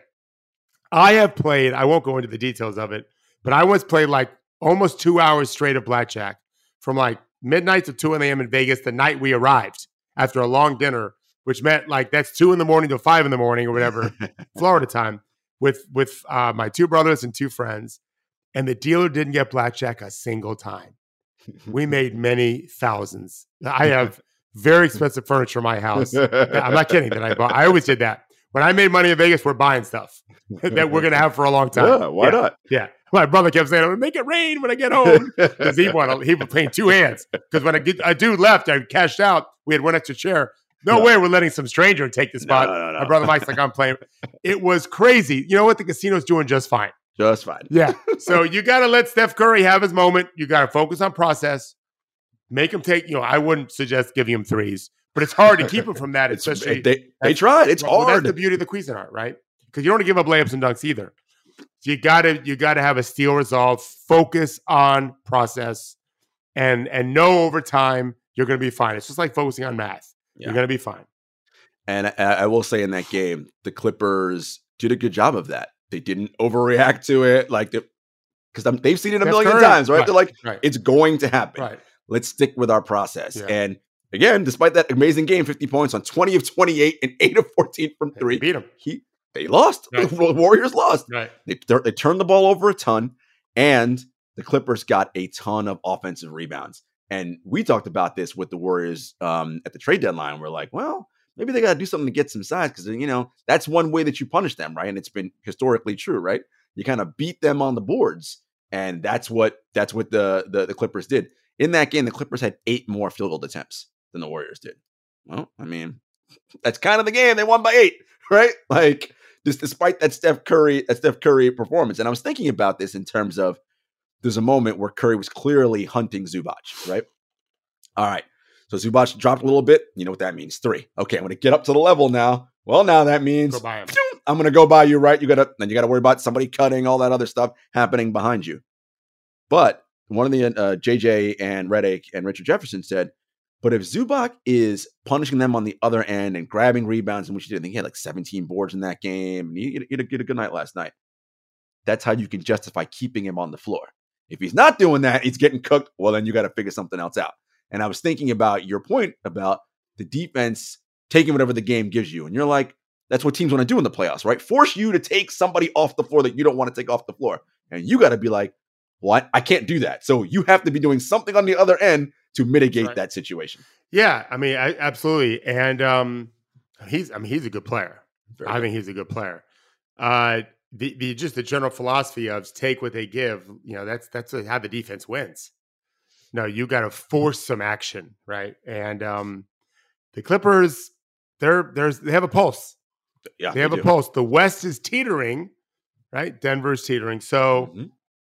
I have played, I won't go into the details of it, but I once played like almost 2 hours straight of blackjack from like midnight to 2 a.m. in Vegas the night we arrived after a long dinner, which meant like that's 2 a.m. to 5 a.m. or whatever, Florida time, with my 2 brothers and 2 friends. And the dealer didn't get blackjack a single time. We made many thousands. I have very expensive furniture in my house. I'm not kidding that I bought. I always did that. When I made money in Vegas, we're buying stuff that we're going to have for a long time. Yeah, why not? Yeah. My brother kept saying, I'm going to make it rain when I get home. Because he was playing 2 hands. Because when a dude left, I cashed out. We had 1 extra chair. No way we're letting some stranger take the spot. No. My brother Mike's like, I'm playing. It was crazy. You know what? The casino's doing just fine. Just fine. Yeah. So you got to let Steph Curry have his moment. You got to focus on process. Make him take, I wouldn't suggest giving him threes, but it's hard to keep him from that, especially. They tried. It's hard. That's the beauty of the Cuisinart, right? Because you don't want to give up layups and dunks either. So you got to have a steal resolve, focus on process, and know over time you're going to be fine. It's just like focusing on math. Yeah. You're going to be fine. And I will say in that game, the Clippers did a good job of that. They didn't overreact to it, because they've seen it a million times, right? They're like, it's going to happen. Right. Let's stick with our process. Yeah. And again, despite that amazing game, 50 points on 20 of 28 and 8 of 14 from 3. They beat them. They lost. Right. The Warriors lost. Right. They turned the ball over a ton, and the Clippers got a ton of offensive rebounds. And we talked about this with the Warriors at the trade deadline. We're like, well, maybe they got to do something to get some size because, that's one way that you punish them, right? And it's been historically true, right? You kind of beat them on the boards, and that's what the Clippers did. In that game, the Clippers had 8 more field goal attempts than the Warriors did. Well, I mean, that's kind of the game. They won by 8, right? Like, despite that Steph Curry performance. And I was thinking about this in terms of there's a moment where Curry was clearly hunting Zubac, right? All right. So Zubac dropped a little bit. You know what that means? 3. Okay, I'm going to get up to the level now. Well, now that means go by him. I'm going to go by you, right? You got to worry about somebody cutting, all that other stuff happening behind you. But one of the JJ and Redick and Richard Jefferson said, but if Zubac is punishing them on the other end and grabbing rebounds, and which he did, I think he had like 17 boards in that game, and he had a good night last night. That's how you can justify keeping him on the floor. If he's not doing that, he's getting cooked. Well, then you got to figure something else out. And I was thinking about your point about the defense taking whatever the game gives you. And you're like, that's what teams want to do in the playoffs, right? Force you to take somebody off the floor that you don't want to take off the floor. And you got to be like, what? I can't do that. So you have to be doing something on the other end to mitigate that situation. Yeah, I mean, absolutely. And he's a good player. I think he's a good player. The general philosophy of take what they give, that's how the defense wins. No, you got to force some action, right? And the Clippers, they have a pulse. Yeah, they have a pulse. The West is teetering, right? Denver's teetering. So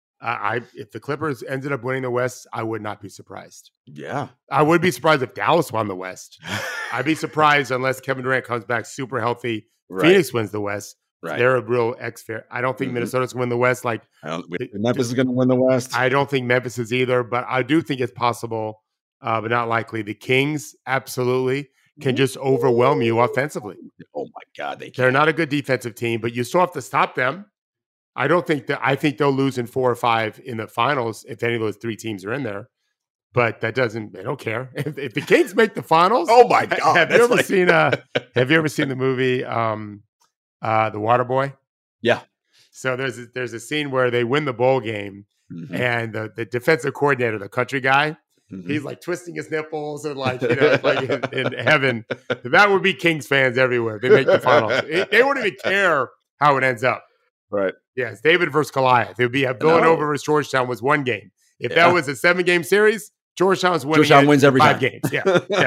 if the Clippers ended up winning the West, I would not be surprised. Yeah. I would be surprised if Dallas won the West. I'd be surprised unless Kevin Durant comes back super healthy. Right. Phoenix wins the West. Right. They're a real X-Fair. I don't think Minnesota's going to win the West. Memphis is going to win the West. I don't think Memphis is either, but I do think it's possible, but not likely. The Kings absolutely can just overwhelm you offensively. Oh my God, they're not a good defensive team, but you still have to stop them. I think they'll lose in 4 or 5 in the finals if any of those 3 teams are in there. But they don't care. If the Kings make the finals, oh my God. Have you ever seen the movie The Waterboy? Yeah. So there's a scene where they win the bowl game and the defensive coordinator, the country guy, he's like twisting his nipples and like in heaven. That would be Kings fans everywhere. They make the finals. They wouldn't even care how it ends up. Right. Yeah, it's David versus Goliath. It would be Villanova versus Georgetown was 1 game. If that was a 7-game series, Georgetown wins every 5 games. Yeah.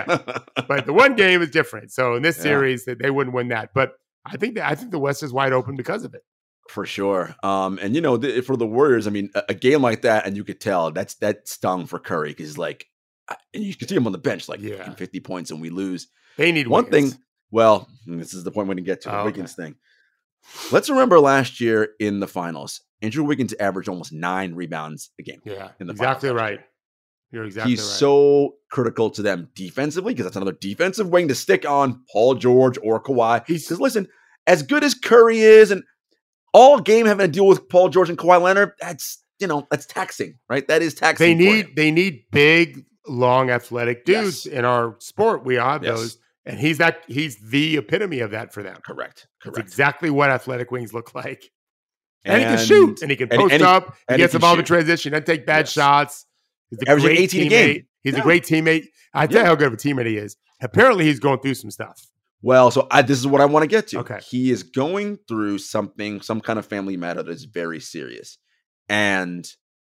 But the 1 game is different. So in this series, they wouldn't win that. But I think the West is wide open because of it. For sure. And for the Warriors, I mean, a game like that, and you could tell that stung for Curry because and you could see him on the bench, 50 points and we lose. They need one Wiggins. thing. Well, this is the point we're going to get to the Wiggins thing. Let's remember last year in the finals, Andrew Wiggins averaged almost 9 rebounds a game. Yeah, in the exactly finals. Right. You're exactly He's right. so critical to them defensively because that's another defensive wing to stick on Paul George or Kawhi. Because listen, as good as Curry is, and all game having to deal with Paul George and Kawhi Leonard, that's taxing, right? That is taxing. They need big, long, athletic dudes in our sport. We have those, and he's the epitome of that for them. Correct. That's exactly what athletic wings look like. And he can shoot, and he can post up. He gets involved in transition and take bad shots. He's a averaging great 18 teammate. a game. He's a great teammate. I tell you how good of a teammate he is. Apparently, he's going through some stuff. Well, so this is what I want to get to. Okay. He is going through some kind of family matter that is very serious. And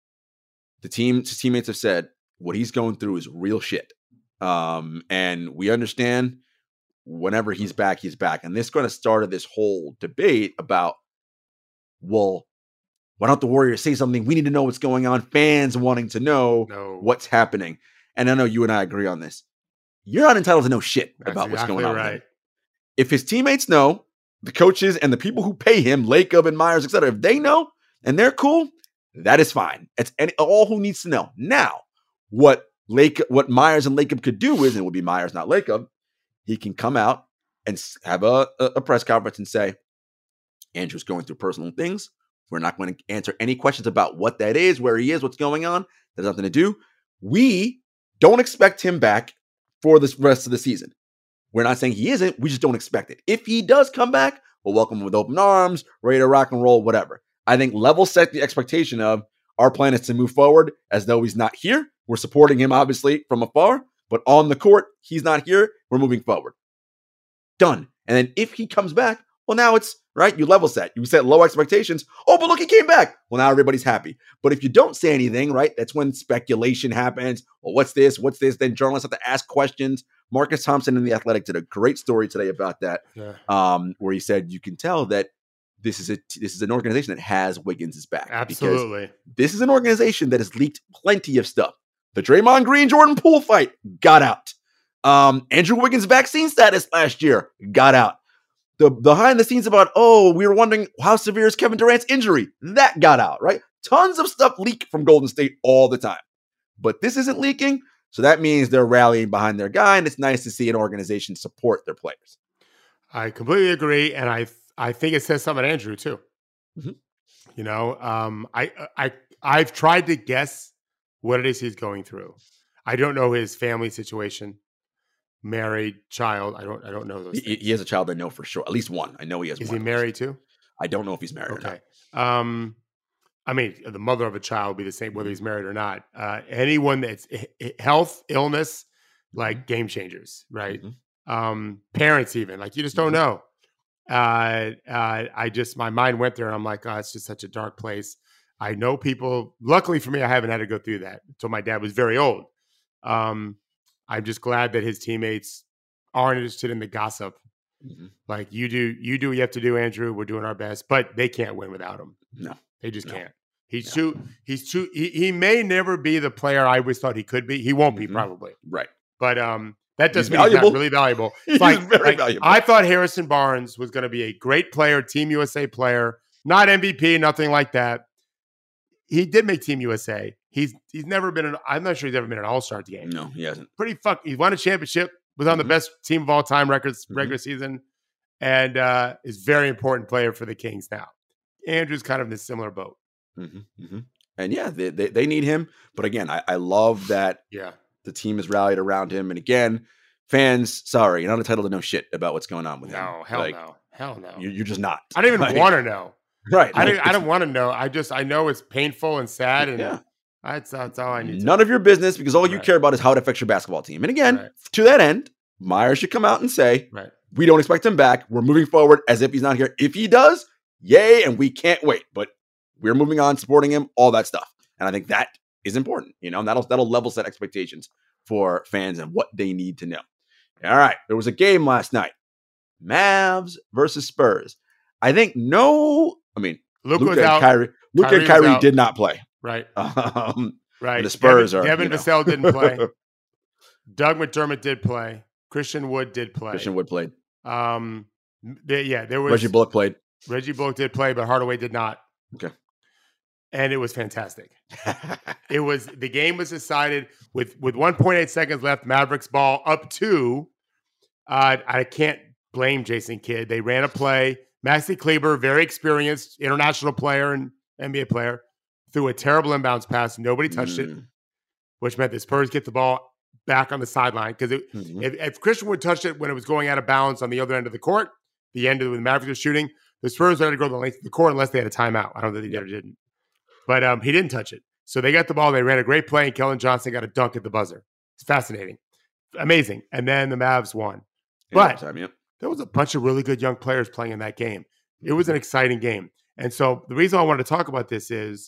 his teammates have said what he's going through is real shit. And we understand whenever he's back, he's back. And this kind of started this whole debate about, well, why don't the Warriors say something? We need to know what's going on. Fans wanting to know what's happening. And I know you and I agree on this. You're not entitled to know shit about what's going on. Right. If his teammates know, the coaches and the people who pay him, Lacob and Myers, etc., if they know and they're cool, that is fine. It's all who needs to know. Now, what Myers and Lacob could do is, and it would be Myers, not Lacob, he can come out and have a press conference and say, Andrew's going through personal things. We're not going to answer any questions about what that is, where he is, what's going on. That has nothing to do. We don't expect him back for the rest of the season. We're not saying he isn't. We just don't expect it. If he does come back, we'll welcome him with open arms, ready to rock and roll, whatever. I think level set the expectation of our plan is to move forward as though he's not here. We're supporting him, obviously, from afar. But on the court, he's not here. We're moving forward. Done. And then if he comes back, well, now it's, right, you level set. You set low expectations. Oh, but look, he came back. Well, now everybody's happy. But if you don't say anything, right, that's when speculation happens. Well, what's this? What's this? Then journalists have to ask questions. Marcus Thompson in The Athletic did a great story today about that, where he said you can tell that this is an organization that has Wiggins' back. Absolutely. This is an organization that has leaked plenty of stuff. The Draymond Green Jordan Poole fight got out. Andrew Wiggins' vaccine status last year got out. The behind the scenes about, we were wondering how severe is Kevin Durant's injury. That got out, right? Tons of stuff leak from Golden State all the time. But this isn't leaking, so that means they're rallying behind their guy, and it's nice to see an organization support their players. I completely agree, and I think it says something to Andrew, too. Mm-hmm. You know, I've tried to guess what it is he's going through. I don't know his family situation. Married, child. I don't know those things. He has a child I know for sure. At least one. I know he has one. Is he married too? I don't know if he's married okay. or not. I mean, the mother of a child would be the same whether he's married or not. Anyone that's health, illness, like game changers, right? Mm-hmm. Parents even. Like you just don't know. My mind went there and I'm like, it's just such a dark place. I know people. Luckily for me, I haven't had to go through that until my dad was very old. I'm just glad that his teammates aren't interested in the gossip. Mm-hmm. Like you do what you have to do, Andrew. We're doing our best, but they can't win without him. No, they just can't. He may never be the player I always thought he could be. He won't be probably. Right. But that doesn't mean he's not really valuable. He's very valuable. I thought Harrison Barnes was going to be a great player, Team USA player, not MVP, nothing like that. He did make Team USA. He's never been I'm not sure he's ever been an All-Star game. No, he hasn't. He won a championship, was on the best team of all time regular season, and is a very important player for the Kings now. Andrew's kind of in a similar boat. And yeah, they need him. But again, I love that the team is rallied around him. And again, fans, sorry, you're not entitled to know shit about what's going on with him. No, hell no. You're just not. I don't even want to know. Right. I don't want to know. I know it's painful and sad, and that's all I need. None of your business, because all you care about is how it affects your basketball team. And again, to that end, Myers should come out and say, we don't expect him back. We're moving forward as if he's not here. If he does, yay, and we can't wait. But we're moving on, supporting him, all that stuff. And I think that is important, and that'll level set expectations for fans and what they need to know. All right, there was a game last night, Mavs versus Spurs. I think Luka and Kyrie did not play. Right. Right. The Spurs Devin Vassell didn't play. Doug McDermott did play. Christian Wood did play. Christian Wood played. There was Reggie Bullock played. Reggie Bullock did play, but Hardaway did not. Okay. And it was fantastic. The game was decided with 1.8 seconds left. Mavericks ball up 2. I can't blame Jason Kidd. They ran a play. Maxi Kleber, very experienced international player and NBA player, threw a terrible inbounds pass. Nobody touched it, which meant the Spurs get the ball back on the sideline. Because if Christian Wood touched it when it was going out of bounds on the other end of the court, the end of when the Mavericks were shooting, the Spurs had to go the length of the court unless they had a timeout. I don't know if they did or didn't. But he didn't touch it. So they got the ball. They ran a great play, and Kellen Johnson got a dunk at the buzzer. It's fascinating. Amazing. And then the Mavs won. But there was a bunch of really good young players playing in that game. It was an exciting game. And so the reason I wanted to talk about this is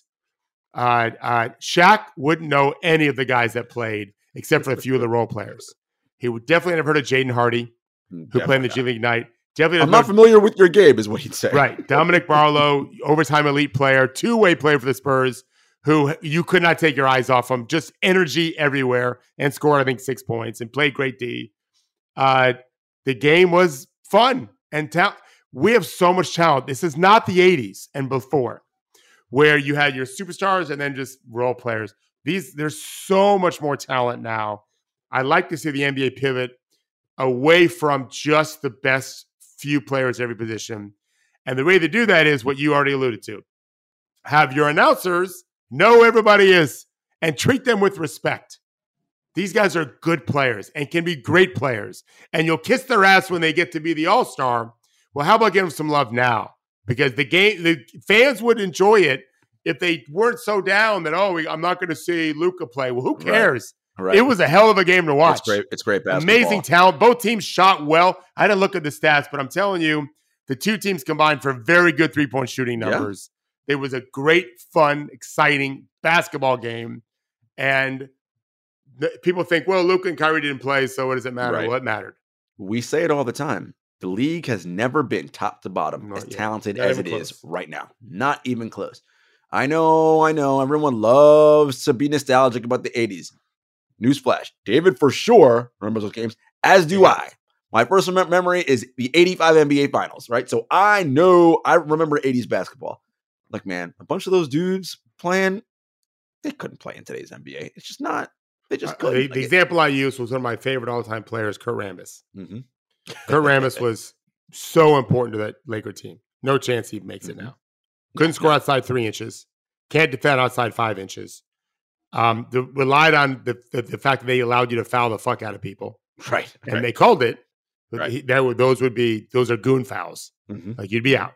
Shaq wouldn't know any of the guys that played except for a few of the role players. He would definitely have heard of Jaden Hardy, who played in the G League Night. I'm not familiar with your game, is what he'd say. Right. Dominic Barlow, overtime elite player, two-way player for the Spurs, who you could not take your eyes off him. Just energy everywhere, and scored, I think, 6 points and played great D. The game was fun and we have so much talent. This is not the 80s and before, where you had your superstars and then just role players. There's so much more talent now. I like to see the NBA pivot away from just the best few players every position. And the way to do that is what you already alluded to. Have your announcers know everybody is and treat them with respect. These guys are good players and can be great players. And you'll kiss their ass when they get to be the all-star. Well, how about giving them some love now? Because the fans would enjoy it if they weren't so down that, I'm not going to see Luka play. Well, who cares? Right. It was a hell of a game to watch. It's great basketball. Amazing talent. Both teams shot well. I didn't look at the stats, but I'm telling you, the two teams combined for very good three-point shooting numbers. Yeah. It was a great, fun, exciting basketball game. And people think, well, Luka and Kyrie didn't play, so what does it matter? Right. Well, it mattered. We say it all the time. The league has never been top to bottom as talented as it is right now. Not even close. I know. Everyone loves to be nostalgic about the 80s. Newsflash. David for sure remembers those games, as do I. My first memory is the 85 NBA Finals, right? So I remember 80s basketball. Like, man, a bunch of those dudes playing, they couldn't play in today's NBA. It's just not. They just couldn't. The example I used was one of my favorite all-time players, Kurt Rambis. Mm-hmm. Kurt Rambis was so important to that Laker team. No chance he makes it now. Couldn't score outside 3 inches. Can't defend outside 5 inches. Relied on the fact that they allowed you to foul the fuck out of people. Right. And they called it. Right. Those are goon fouls. Mm-hmm. Like you'd be out.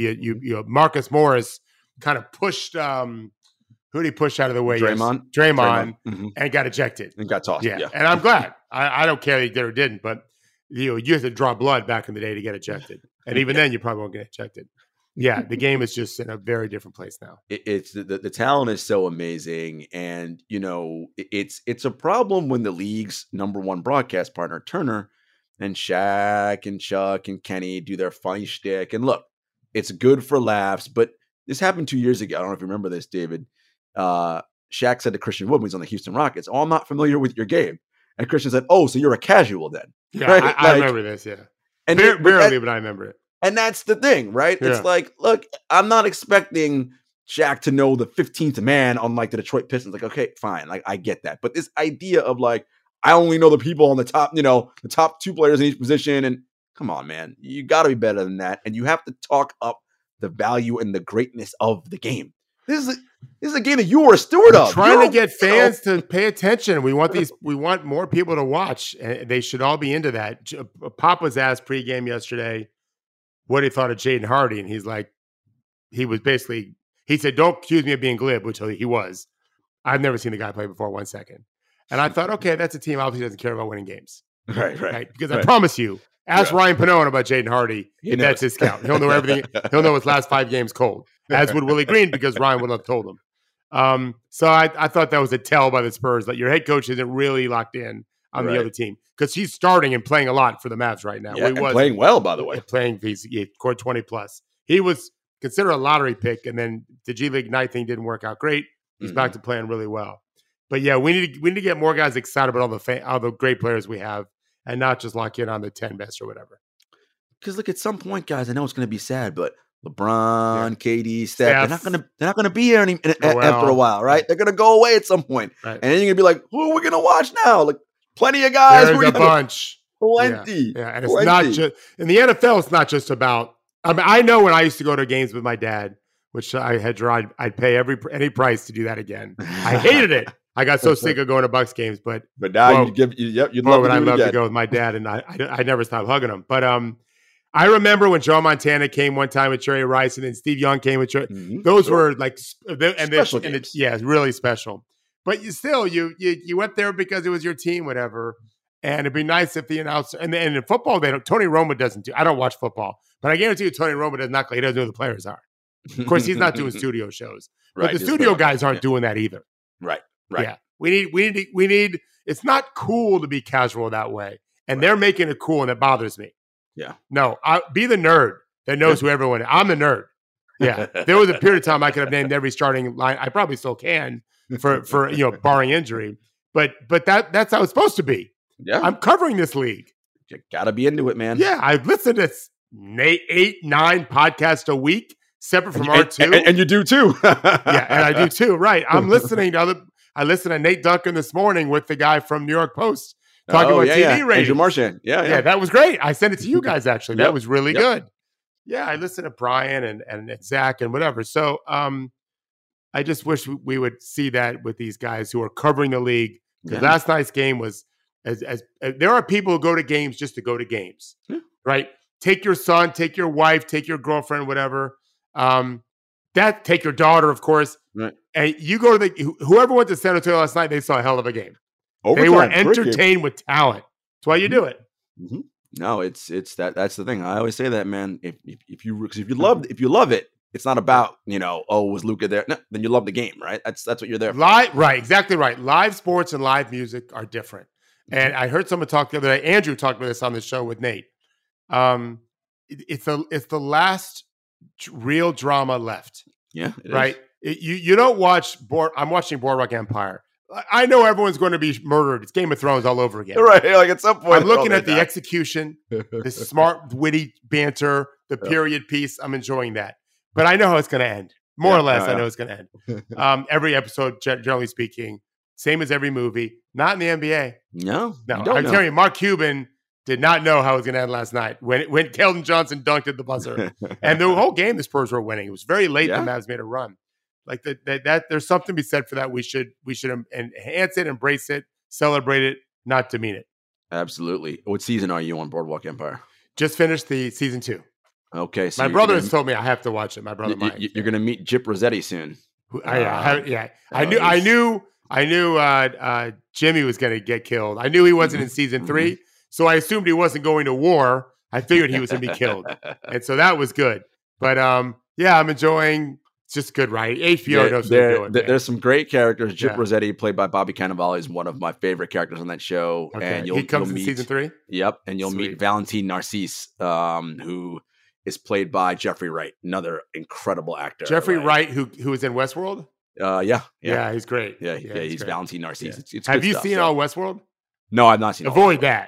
Marcus Morris kind of pushed who did he push out of the way? Draymond. Mm-hmm. And got ejected. And got tossed. Yeah. And I'm glad. I don't care if he did or didn't, but you had to draw blood back in the day to get ejected. And even then you probably won't get ejected. Yeah, the game is just in a very different place now. It's the talent is so amazing, and it's a problem when the league's number one broadcast partner, Turner, and Shaq and Chuck and Kenny do their funny shtick. And look, it's good for laughs, but this happened 2 years ago. I don't know if you remember this, David. Shaq said to Christian Wood when he's on the Houston Rockets, "Oh, I'm not familiar with your game," and Christian said, "Oh, so you're a casual then?" Yeah, right? I remember this. Yeah, and barely, but I remember it. And that's the thing, right? Yeah. It's like, look, I'm not expecting Shaq to know the 15th man on like the Detroit Pistons. Like, okay, fine. Like, I get that. But this idea of like, I only know the people on the top, the top 2 players in each position. And come on, man, you got to be better than that. And you have to talk up the value and the greatness of the game. This is a game that you are a steward of. Trying to get fans to pay attention. We want more people to watch. And they should all be into that. Pop was asked pregame yesterday what he thought of Jaden Hardy, and he's like, he said, "Don't accuse me of being glib," which he was. I've never seen the guy play before 1 second. And I thought, okay, that's a team obviously doesn't care about winning games. Right. Because I promise you, ask Ryan Pannone about Jaden Hardy. That's his scout. He'll know everything. He'll know his last 5 games cold, as would Willie Green, because Ryan would have told him. So I thought that was a tell by the Spurs that your head coach isn't really locked in on the other team, because he's starting and playing a lot for the Mavs right now. Yeah, and playing well, by the way. He scored 20 plus. He was considered a lottery pick, and then the G League Ignite thing didn't work out great. He's back to playing really well. But yeah, we need to get more guys excited about all the great players we have, and not just lock in on the 10 best or whatever. Because look, at some point, guys, I know it's going to be sad, but LeBron, KD, Steph, they're not going to be here after a while, right? They're going to go away at some point, and then you're going to be like, who are we going to watch now? Like, plenty of guys. There's a bunch. Plenty. Yeah. And it's not just in the NFL. It's not just about. I mean, I know when I used to go to games with my dad, which I had tried, I'd pay any price to do that again. I hated it. I got so sick of going to Bucks games, but now you'd love to go with my dad, and I never stopped hugging him. But I remember when Joe Montana came one time with Jerry Rice, and then Steve Young came with Jerry. Those were like special games. Really special. But you went there because it was your team, whatever. And it'd be nice if the announcer and in football, Tony Romo doesn't do. I don't watch football, but I guarantee you, Tony Romo does not. He doesn't know who the players are. Of course, he's not doing studio shows, but the studio guys aren't doing that either. Right. Yeah, we need. It's not cool to be casual that way, and they're making it cool, and it bothers me. Yeah. No, be the nerd that knows who everyone is. I'm the nerd. Yeah. There was a period of time I could have named every starting line. I probably still can for barring injury. But that's how it's supposed to be. Yeah. I'm covering this league. You got to be into it, man. Yeah. I've listened to 8, 9 podcasts a week, separate from R2. And you do too. Yeah. And I do too. Right. I'm listening to I listened to Nate Duncan this morning with the guy from New York Post talking about TV ratings. Andrew Marchand. Yeah. That was great. I sent it to you guys, actually. That was really good. Yeah, I listened to Brian and Zach and whatever. So I just wish we would see that with these guys who are covering the league. Because last night's game was as there are people who go to games just to go to games, right? Take your son, take your wife, take your girlfriend, whatever. Take your daughter, of course. Right. And you go to whoever went to San Antonio last night, they saw a hell of a game. They were entertained with talent. That's why you do it. Mm-hmm. No, it's that's the thing. I always say that, man. If you love it, it's not about was Luka there? No, then you love the game, right? That's what you're there for. Right, exactly right. Live sports and live music are different. And I heard someone talk the other day. Andrew talked about this on the show with Nate. It's the last real drama left. Yeah, right. You don't watch I'm watching Boardwalk Empire. I know everyone's going to be murdered. It's Game of Thrones all over again. Right. Like at some point. I'm looking at the execution, the smart, witty banter, the period piece. I'm enjoying that. But I know how it's going to end. More or less, I know it's going to end. Every episode, generally speaking, same as every movie. Not in the NBA. No. I'm telling you, Mark Cuban did not know how it was going to end last night when Keldon Johnson dunked at the buzzer. And the whole game, the Spurs were winning. It was very late. The Mavs made a run. Like that, there's something to be said for that. We should enhance it, embrace it, celebrate it, not demean it. Absolutely. What season are you on Boardwalk Empire? Just finished the season 2. Okay. So my brother has told me I have to watch it. My brother Mike. You're going to meet Gyp Rossetti soon. I knew Jimmy was going to get killed. I knew he wasn't in season 3, so I assumed he wasn't going to war. I figured he was going to be killed, and so that was good. But Yeah, I'm enjoying. It's just good, right? HBO knows what they're doing. There's some great characters. Chip Rossetti, played by Bobby Cannavale, is one of my favorite characters on that show. Okay. And he comes in season 3? Yep. And you'll meet Valentine Narcisse, who is played by Jeffrey Wright, another incredible actor. Jeffrey Wright, who is in Westworld? Yeah, he's great. Yeah, he's great. Valentine Narcisse. Yeah. Have you seen all Westworld? No, I've not seen. Avoid that.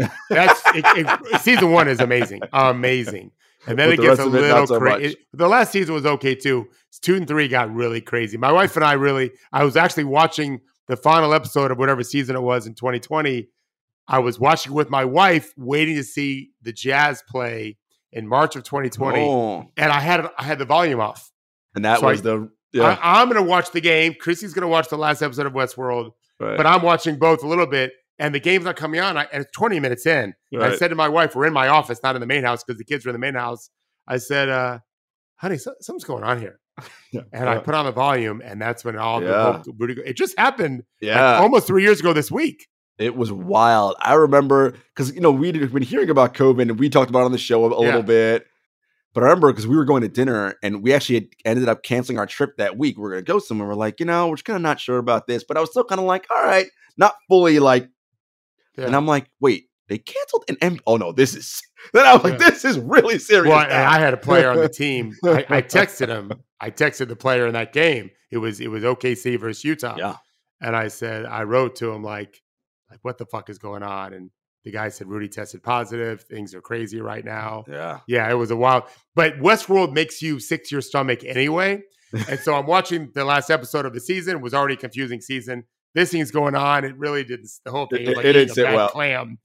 Season 1 is amazing, amazing, and then it gets a little crazy. The last season was okay too. 2 and 3 got really crazy. My wife and I was actually watching the final episode of whatever season it was in 2020. I was watching with my wife, waiting to see the Jazz play in March of 2020, and I had the volume off, and that was I'm going to watch the game. Chrissy's going to watch the last episode of Westworld, but I'm watching both a little bit. And the game's not coming on. And it's 20 minutes in. Right. I said to my wife, we're in my office, not in the main house, because the kids are in the main house. I said, honey, something's going on here. And I put on the volume, and that's when it just happened almost 3 years ago this week. It was wild. I remember, because, we'd been hearing about COVID, and we talked about it on the show a little bit. But I remember, because we were going to dinner, and we actually ended up canceling our trip that week. We were going to go somewhere. We're like, we're just kind of not sure about this. But I was still kind of like, all right, not fully like, and I'm like, wait, they canceled an oh no, this is. Then I was like, this is really serious. Well, and I had a player on the team. I texted him. I texted the player in that game. It was OKC versus Utah. Yeah. And I wrote to him like what the fuck is going on? And the guy said Rudy tested positive. Things are crazy right now. Yeah. Yeah, it was a wild. But Westworld makes you sick to your stomach anyway. And so I'm watching the last episode of the season. It was already a confusing season. This thing's going on. It really didn't. The whole thing was like eating a bad clam.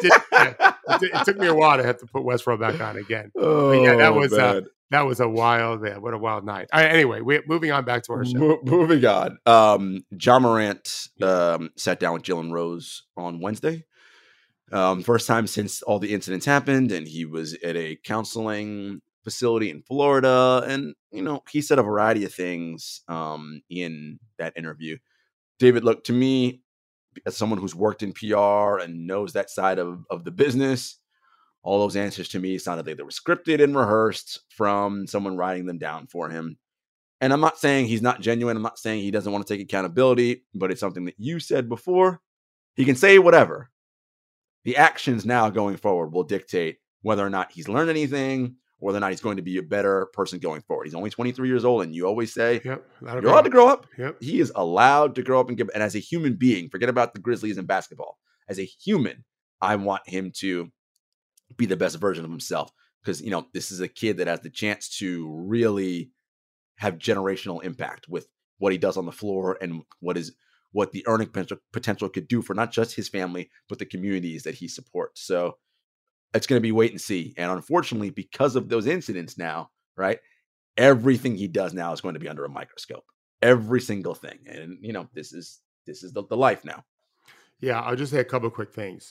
It took me a while to have to put Westworld back on again. But yeah, that was a wild. Yeah, what a wild night. All right, anyway, we're moving on back to our show. Moving on. Ja Morant sat down with Jalen Rose on Wednesday. First time since all the incidents happened, and he was at a counseling facility in Florida, and he said a variety of things in that interview. David, look, to me, as someone who's worked in PR and knows that side of the business, all those answers to me sounded like they were scripted and rehearsed from someone writing them down for him. And I'm not saying he's not genuine. I'm not saying he doesn't want to take accountability, but it's something that you said before. He can say whatever. The actions now going forward will dictate whether or not he's learned anything, or whether or not he's going to be a better person going forward. He's only 23 years old, and you always say, you're allowed to grow up. Yep. He is allowed to grow up and as a human being, forget about the Grizzlies and basketball. As a human, I want him to be the best version of himself, because, this is a kid that has the chance to really have generational impact with what he does on the floor and what the earning potential could do for not just his family, but the communities that he supports. So it's going to be wait and see. And unfortunately, because of those incidents now, right, everything he does now is going to be under a microscope. Every single thing. And, this is the life now. Yeah, I'll just say a couple of quick things.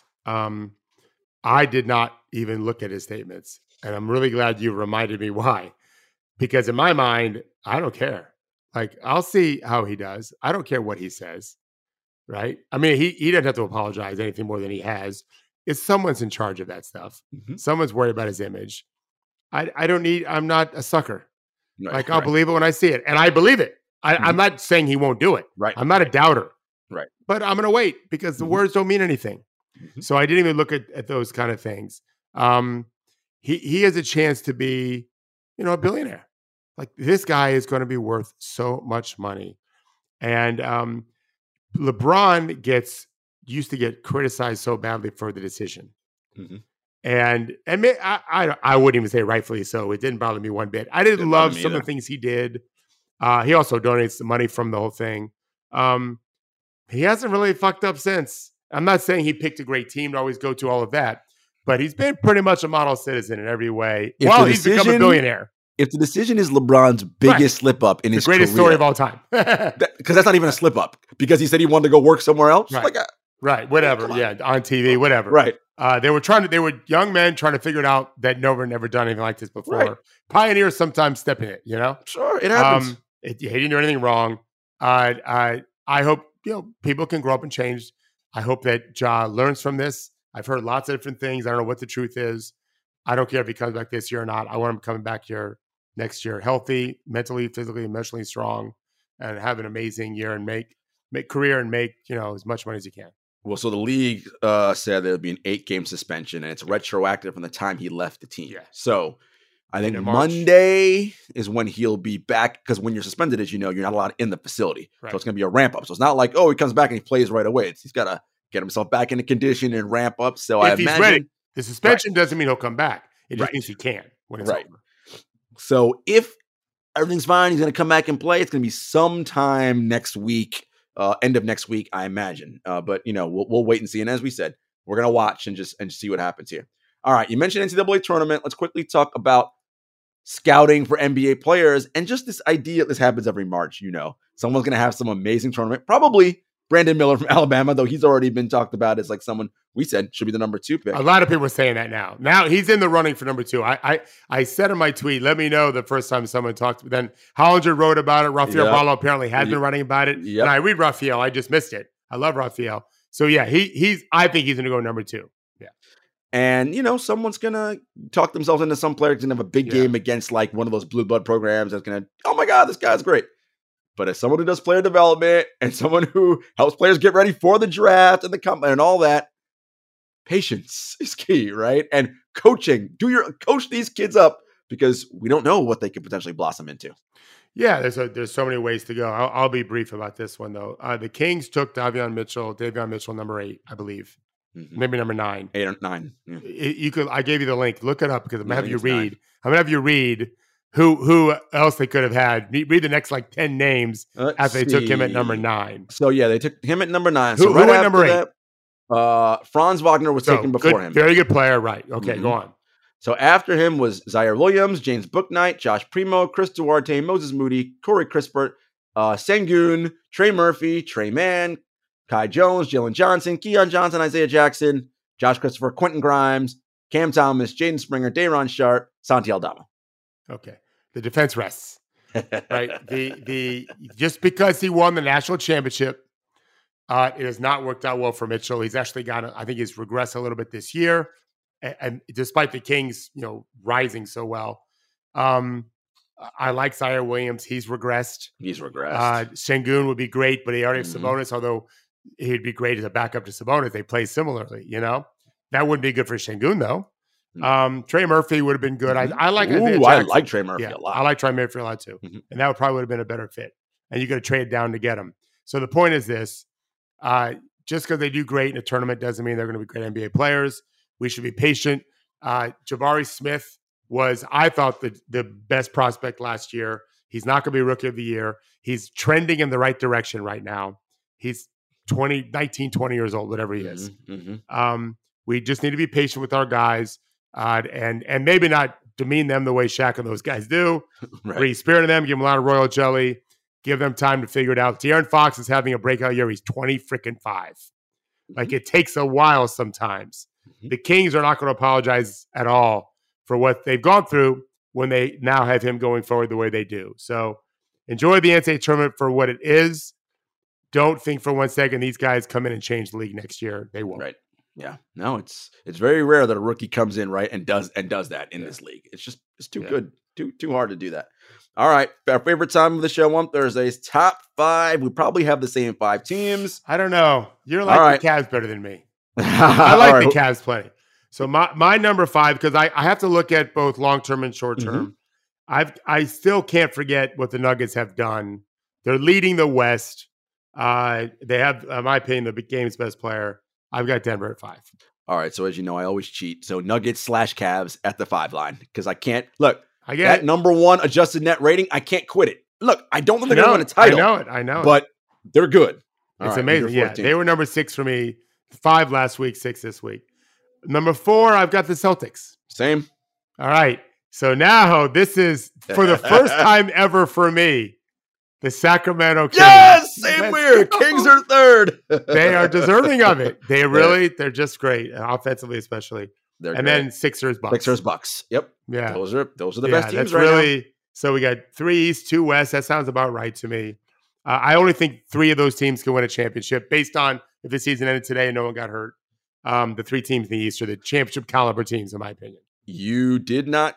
I did not even look at his statements. And I'm really glad you reminded me why. Because in my mind, I don't care. Like, I'll see how he does. I don't care what he says, right? I mean, he doesn't have to apologize anything more than he has. It's someone's in charge of that stuff. Mm-hmm. Someone's worried about his image. I'm not a sucker. Right, I'll believe it when I see it. And I believe it. I'm not saying he won't do it. Right. I'm not a doubter. Right. But I'm going to wait because the words don't mean anything. Mm-hmm. So I didn't even look at those kind of things. He has a chance to be, a billionaire. Like, this guy is going to be worth so much money. And LeBron used to get criticized so badly for the decision. Mm-hmm. And I wouldn't even say rightfully so. It didn't bother me one bit. I didn't love some of the things he did. He also donates the money from the whole thing. He hasn't really fucked up since. I'm not saying he picked a great team to always go to all of that, but he's been pretty much a model citizen in every way. He's become a billionaire. If the decision is LeBron's biggest slip up in his career, the greatest story of all time, because that's not even a slip up, because he said he wanted to go work somewhere else. Right. Right. Whatever. Yeah. On TV, whatever. Right. They were young men trying to figure it out that never done anything like this before. Right. Pioneers sometimes step in it, Sure. It happens. He didn't do anything wrong. I hope, people can grow up and change. I hope that Ja learns from this. I've heard lots of different things. I don't know what the truth is. I don't care if he comes back this year or not. I want him coming back here next year, healthy, mentally, physically, emotionally strong, and have an amazing year and make career and make as much money as you can. Well, so the league said there would be an 8-game suspension, and it's retroactive from the time he left the team. Yeah. So I think Monday is when he'll be back, because when you're suspended, as you know, you're not allowed in the facility. Right. So it's going to be a ramp up. So it's not like, he comes back and he plays right away. He's got to get himself back into condition and ramp up. So if he's ready, the suspension doesn't mean he'll come back. It just means he can when it's over. So if everything's fine, he's going to come back and play. It's going to be sometime next week, end of next week, I imagine. But we'll wait and see. And as we said, we're going to watch and just see what happens here. All right, you mentioned NCAA tournament. Let's quickly talk about scouting for NBA players and just this idea. This happens every March. Someone's going to have some amazing tournament. Probably Brandon Miller from Alabama, though he's already been talked about as like someone we said should be the number 2 pick. A lot of people are saying that now. Now he's in the running for number 2. I said in my tweet, let me know the first time someone talked to me. Then Hollinger wrote about it. Rafael Barlow apparently has been writing about it. Yep. And I read Rafael. I just missed it. I love Rafael. So yeah, I think he's going to go number 2. Yeah. And, someone's going to talk themselves into some player who's going to have a big game against like one of those blue blood programs that's going to, oh my God, this guy's great. But as someone who does player development and someone who helps players get ready for the draft and the combine and all that, patience is key, right? And coaching, coach these kids up, because we don't know what they could potentially blossom into. Yeah, there's so many ways to go. I'll be brief about this one though. The Kings took Davion Mitchell, number 8, I believe. Mm-hmm. Maybe number 9. 8 or 9. Yeah. I gave you the link. Look it up because I'm gonna have you read. I'm gonna have you read who else they could have had. Read the next like 10 names after they took him at number 9. So yeah, they took him at number 9. Who went number 8? Franz Wagner was taken before him. Very good player, right? Okay, Go on. So after him was Zaire Williams, James Bouknight, Josh Primo, Chris Duarte, Moses Moody, Corey Crispert, Sengun, Trey Murphy, Trey Mann, Kai Jones, Jalen Johnson, Keon Johnson, Isaiah Jackson, Josh Christopher, Quentin Grimes, Cam Thomas, Jaden Springer, Day'Ron Sharpe, Santi Aldama. Okay. The defense rests. Right. The just because he won the national championship, it has not worked out well for Mitchell. He's actually I think he's regressed a little bit this year. And despite the Kings, rising so well. I like Zaire Williams. He's regressed. Sengun would be great, but he already has Sabonis, although he'd be great as a backup to Sabonis. They play similarly, That wouldn't be good for Sengun, though. Trey Murphy would have been good. I like I like Trey Murphy a lot. I like Trey Murphy a lot, too. Mm-hmm. And that would have been a better fit. And you got to trade down to get him. So the point is this. Just because they do great in a tournament doesn't mean they're going to be great NBA players. We should be patient. Jabari Smith was, I thought, the best prospect last year. He's not going to be Rookie of the Year. He's trending in the right direction right now. He's 19, 20 years old, whatever he is. Mm-hmm. We just need to be patient with our guys and maybe not demean them the way Shaq and those guys do. Right. Re-spirit them, give them a lot of royal jelly, give them time to figure it out. De'Aaron Fox is having a breakout year. He's 20-5. Like, it takes a while sometimes. Mm-hmm. The Kings are not going to apologize at all for what they've gone through when they now have him going forward the way they do. So enjoy the NCAA tournament for what it is. Don't think for 1 second these guys come in and change the league next year. They won't. Right. Yeah. No, it's very rare that a rookie comes in, right, and does that in this league. It's too good. Too hard to do that. All right. Our favorite time of the show on Thursdays, top 5. We probably have the same 5 teams. I don't know. You're like the Cavs better than me. I like the Cavs plenty. So my number 5, because I have to look at both long-term and short-term. Mm-hmm. I still can't forget what the Nuggets have done. They're leading the West. They have, in my opinion, the game's best player. I've got Denver at 5. All right. So as you know, I always cheat. So Nuggets/Cavs at the 5 line, because I can't look. I get that number 1 adjusted net rating. I can't quit it. Look, I don't think they're going to win a title. I know it. But they're good. It's amazing. Yeah, they were number 6 for me. 5 last week, 6 this week. Number 4, I've got the Celtics. Same. All right. So now this is, for the first time ever for me, the Sacramento Kings. Yes, same weird. Kings are 3rd. They are deserving of it. They're just great, offensively especially. Then Sixers, Bucks. Yep. Yeah. Those are the best teams right now. So we got 3 East, 2 West. That sounds about right to me. I only think 3 of those teams can win a championship based on if the season ended today and no one got hurt. The 3 teams in the East are the championship caliber teams, in my opinion. You did not quit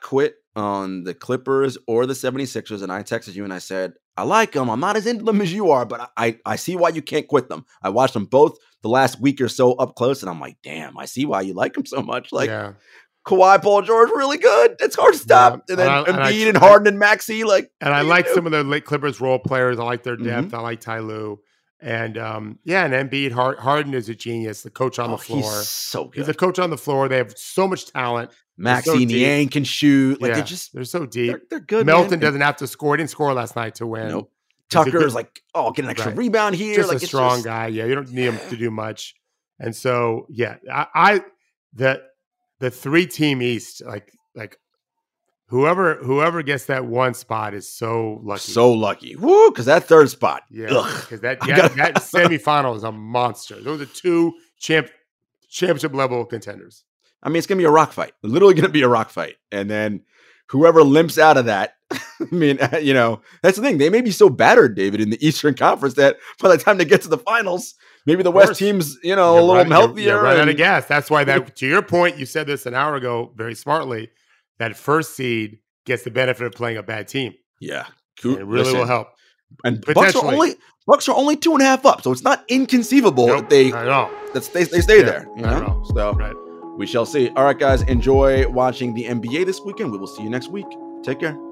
on the Clippers or the 76ers, and I texted you and I said, I like them. I'm not as into them as you are, but I see why you can't quit them. I watched them both the last week or so up close, and I'm like, damn, I see why you like them so much. Like, Kawhi, Paul George, really good. It's hard to stop. Yeah. And then Embiid and Harden and Maxey, like. And I like some of the late Clippers role players. I like their depth. I like Ty Lue. And and Embiid, Harden is a genius. The coach on the floor. He's so good. He's a coach on the floor. They have so much talent. Maxey and Niang can shoot. Like they're so deep. They're good. Melton doesn't have to score. He didn't score last night to win. Nope. Tucker's like, get an extra rebound here. Just like a strong guy. Yeah, you don't need him to do much. And so, the 3-team East, like whoever gets that one spot is so lucky. So lucky. Woo, because that third spot. Yeah. Because that semifinal is a monster. Those are 2 championship level contenders. I mean, it's gonna be a rock fight. Literally gonna be a rock fight. And then whoever limps out of that, I mean, that's the thing. They may be so battered, David, in the Eastern Conference that by the time they get to the finals, maybe the West team's, a little healthier. Right out of gas. That's why to your point, you said this an hour ago very smartly, that first seed gets the benefit of playing a bad team. Yeah. It really will help. And Bucks are only 2.5 up, so it's not inconceivable that they stay there. So we shall see. All right, guys, enjoy watching the NBA this weekend. We will see you next week. Take care.